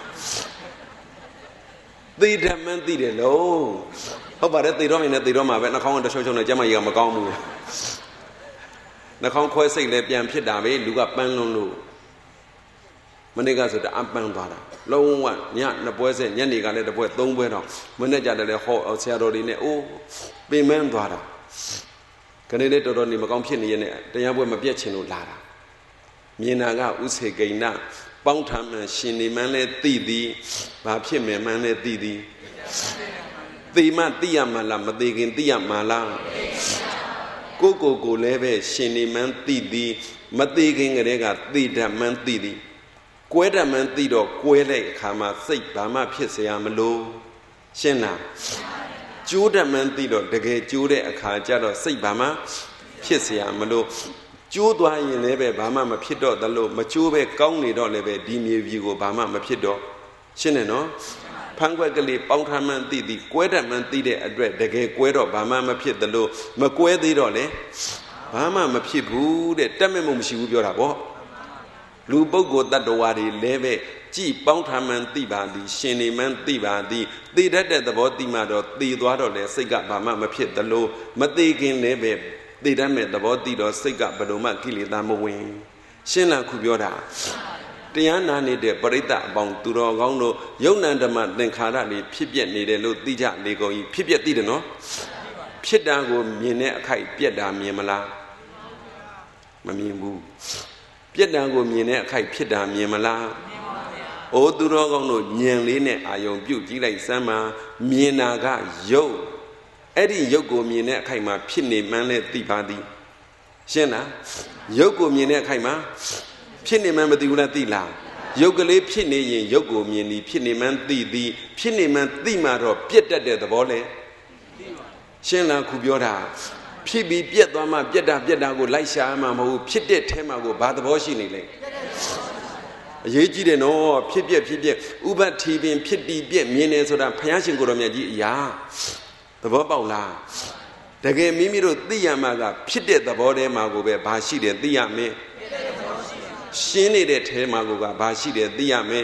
သိဓမ္မန်သိတယ်လို့ဟုတ်ပါတယ်သိတော့မြင်နေသိတော့မှပဲနှာခေါင်းကတချုံချုံနဲ့ကျမကြီးကမကောင်းဘူးနှာခေါင်းခွဲစိတ်လည်းပြန်ဖြစ်တာပဲလူကပန်းလွန်းလို့မနေ့ကဆိုတအပန်းသွားတာလုံးဝညနှစ်ပွဲဆက်ညနေကလည်းတစ်ပွဲသုံးပွဲတော့မနေ့ကျတယ်လည်းဟောဆရာတော်တွေနဲ့အိုးပင်မန်းသွားတာခဏလေးတော်တော်နေမကောင်းဖြစ်နေရဲ့တရားပွဲမပြတ်ချင်လို့လာတာမြင်တာကဥစေကိဏပေါင်းထားမှရှင်နေမှန်းလဲသိသည်ဘာဖြစ်မယ်မှန်းလဲသိသည်သိမှသိရမှာလားမသိခင်သိရမှာလားကိုကိုကိုလည်းပဲရှင်နေမှန်းသိသည်မသိခင်ကတည်းကသိတတ်မှန်းသိသည်ကွဲတတ်မှန်းသိတော့ကွဲတဲ့အခါမှာစိတ်ဘာမှဖြစ်เสียမလို့ရှင်းလားကျိုးတတ်မှန်းသိတော့တကယ်ကျိုးတဲ့အခါကျတော့စိတ်ဘာမှဖြစ်เสียမလို့ကျိုးသွားရင်လည်းပဲဘာမှမဖြစ်တော့သလိုမကျိုးပဲကောင်းနေတော့လည်းပဲဒီမြေကြီးကိုဘာမှမဖြစ်တော့ရှင်းတယ်နော်ဖန်ခွက်ကလေးပေါင်းထားမှန်းသိသည်ကွဲတတ်မှန်းသိတဲ့အတွက်တကယ်ကွဲတော့ဘာမှမဖြစ်သလိုမကွဲသေးတော့လေဘာမှမဖြစ်ဘူးတဲ့တက်မဲ့မှုမရှိဘူးပြောတာပေါ့လူပုဂ္ဂိုလ်တ attva တွေလည်းပဲကြည်ပေါင်းထားမှန်းသိပါသည်ရှင်နေမှန်းသိပါသည်သိတတ်တဲ့သဘောသိမှတော့သိသွားတော့လေစိတ်ကဘာမှမဖြစ်သလိုမသိခင်လည်းပဲသိတတ်မဲ့သဘောသိတော့စိတ်ကဘယ်လိုမှကိလေသာမဝင်ရှင်းလားခုပြောတာတရားနာနေတဲ့ပရိသတ်အပေါင်းသူတော်ကောင်းတို့ယုံ nant ဓမ္မသင်္ခါရတွေဖြစ်ပြနေတယ်လို့သိကြလေကုန်ကြီးဖြစ်ပြသိတယ်နော်ဖြစ်တာကိုမြင်တဲ့အခိုက်ပြက်တာမြင်မလားမမြင်ဘူးပြက်တာကိုမြင်တဲ့အခိုက်ဖြစ်တာမြင်မလားအိုးသူတော်ကောင်းတို့ဉာဏ်လေးနဲ့အာယုံပြုတ်ကြည့်လိုက်စမ်းပါမြင်တာကယုတ်အဲ့ဒီယုတ်ကိုမြင်တဲ့အခိုက်မှာဖြစ်နေမှန်းလဲသိပါသည်ရှင်းလားယုတ်ကိုမြင်တဲ့အခိုက်မှာဖြစ်နေမှန်းမသိဘူးလားသိလားယုတ်ကလေးဖြစ်နေရင်ယုတ်ကိုမြင်သည်ဖြစ်နေမှန်းသိသည်ဖြစ်နေမှန်းသိမှတော့ပြက်တတ်တဲ့သဘောလေရှင်းလားခုပြောတာဖြစ်ပြီးပြက်သွားမှပြက်တာပြက်တာကိုလိုက်ရှာမှမဟုတ်ဘူးဖြစ်တဲ့ထဲမှာကိုဘာသဘောရှိနေလဲအရေးကြီးတယ်နော်ဖြစ်ပြက်ဖြစ်ပြက်ဥပတိပင်ဖြစ်ပြီးပြက်မြင်နေဆိုတာဘုရားရှင်ကိုယ်တော်မြတ်ကြီးအရာသဘောပေါက်လားတကယ်မိမိတို့သိရမှာကဖြစ်တဲ့သဘောထဲမှာကိုပဲဘာရှိတယ်သိရမယ်ရှင်းနေတဲ့ထဲမှာကိုကဘာရှိတယ်သိရမယ်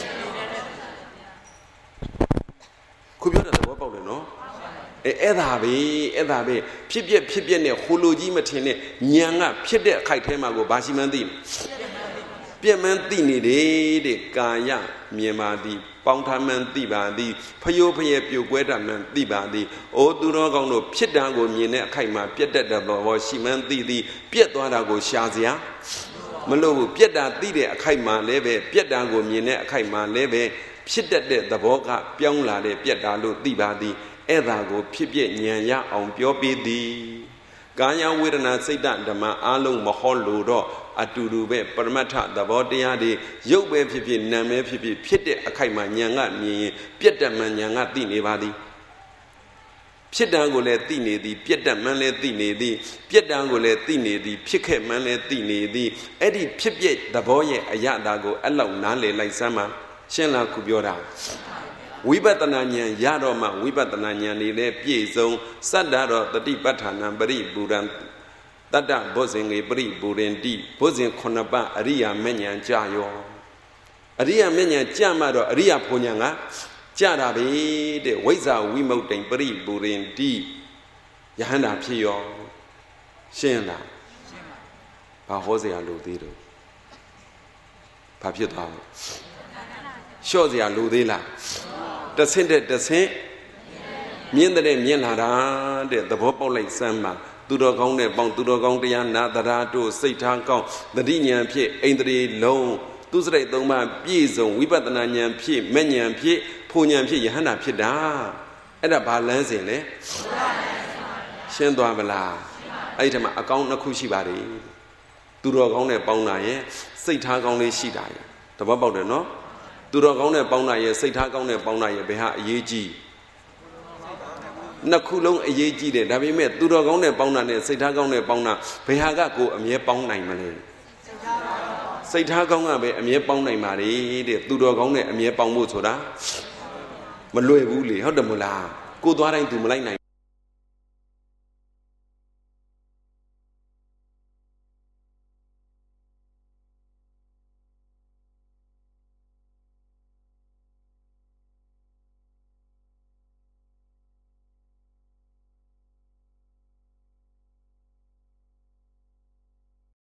ခုပြောတဲ့သဘောပေါက်တယ်နော်အဲအဲ့ဒါပဲအဲ့ဒါပဲဖြစ်ပြက်ဖြစ်ပြက်နဲ့ဟိုလိုကြီးမထင်နဲ့ညံကဖြစ်တဲ့အခိုက်ထဲမှာကိုဘာရှိမှန်းသိပြက်မှန်းသိနေတယ်တဲ့ကာယမြင်ပါသည်ပေါင်းထားမှန်းသိပါသည်ဖယိုးဖယဲပြိုကွဲတာမှန်းသိပါသည်အိုးသူတော်ကောင်းတို့ဖြစ်တာကိုမြင်တဲ့အခိုက်မှာပြက်တတ်တဲ့ဘောရှိမှန်းသိသည်ပြက်သွားတာကိုရှာစရာမလို့ဘူးပြက်တာသိတဲ့အခိုက်မှာလည်းပဲပြက်တာကိုမြင်တဲ့အခိုက်မှာလည်းပဲဖြစ်တတ်တဲ့သဘောကပြောင်းလာတဲ့ပြက်တာလို့သိပါသည်အဲ့ဒါကိုဖြစ်ပြဉာဏ်ရအောင်ပြောပေးသည်ကာယဝေဒနာစိတ်ဓမ္မအားလုံးမဟောလို့တော့အတူတူပဲပရမတ္ထသဘောတရားတွေရုပ်ပဲဖြစ်ဖြစ်နာမ်ပဲဖြစ်ဖြစ်ဖြစ်တဲ့အခိုက်မှာဉာဏ်ကမြင်ရင်ပြက်တတ်မှဉာဏ်ကသိနေပါသည်ဖြစ်တာကိုလည်းသိနေသည်ပြက်တတ်မှလည်းသိနေသည်ပြက်တာကိုလည်းသိနေသည်ဖြစ်ခဲ့မှလည်းသိနေသည်အဲ့ဒီဖြစ်ပြသဘောရဲ့အရတာကိုအဲ့လောက်နားလည်လိုက်စမ်းပါရှင်းလားခုပြောတာဝိပဿနာဉာဏ်ရတော့မှဝိပဿနာဉာဏ်လေးလည်းပြည့်စုံစတ္တရောတတိပဋ္ဌာနံပရိပူရံတတ္တဘုဇင်ေပရိပူရင်တိဘုဇင်ခုနှစ်ပါးအရိယာမဉ္ဇဉ်ကြရောအရိယာမဉ္ဇဉ်ကြမှတော့အရိယာဘုံဉဏ်ကကြတာပဲတဲ့ဝိဇ္ဇာဝိမုတ်တိံပရိပူရင်တိယဟန္တာဖြစ်ရောရှင်းလားရှင်းပါဘာဟောเสียလို့သေးတော့ဘာဖြစ်သွားလဲလျှော့เสียလို့သေးလားတဆင့်တဲ့တဆင့်မြင်တဲ့မြင်လာတာတဲ့သဘောပေါက်လိုက်စမ်းပါသူတော်ကောင်းတဲ့ပေါင်းသူတော်ကောင်းတရားနာတရာတို့စိတ်ထားကောင်းတတိဉာဏ်ဖြစ်အိန္ဒြေလုံးသူစရိတ်သုံးပါးပြည့်စုံဝိပဿနာဉာဏ်ဖြစ်မဲ့ဉာဏ်ဖြစ်ဖုန်ဉာဏ်ဖြစ်ယဟန္တာဖြစ်တာအဲ့ဒါဘာလန်းစဉ်လဲရှင်းသွားမလားအဲ့ဒီထက်မှာအကောင်းနှစ်ခုရှိပါတယ်သူတော်ကောင်းတဲ့ပေါင်းတာရဲ့စိတ်ထားကောင်းလေးရှိတာရဲ့သဘောပေါက်တယ်နော်သူတော်ကောင်းတဲ့ပေါင်းတာရဲ့စိတ်ထားကောင်းတဲ့ပေါင်းတာရဲ့ဘယ်ဟာအရေးကြီးနှစ်ခုလုံးအရေးကြီးတယ်ဒါပေမဲ့သူတော်ကောင်းနဲ့ပေါင်းတာနဲ့စိတ်ထားကောင်းနဲ့ပေါင်းတာဘယ်ဟာကကိုအမြဲပေါင်းနိုင်မလဲစိတ်ထားကောင်းကပဲအမြဲပေါင်းနိုင်ပါလေတဲ့သူတော်ကောင်းနဲ့အမြဲပေါင်းဖို့ဆိုတာမလွယ်ဘူးလေဟုတ်တယ်မလားကိုသွားတိုင်းသူမလိုက်နိုင်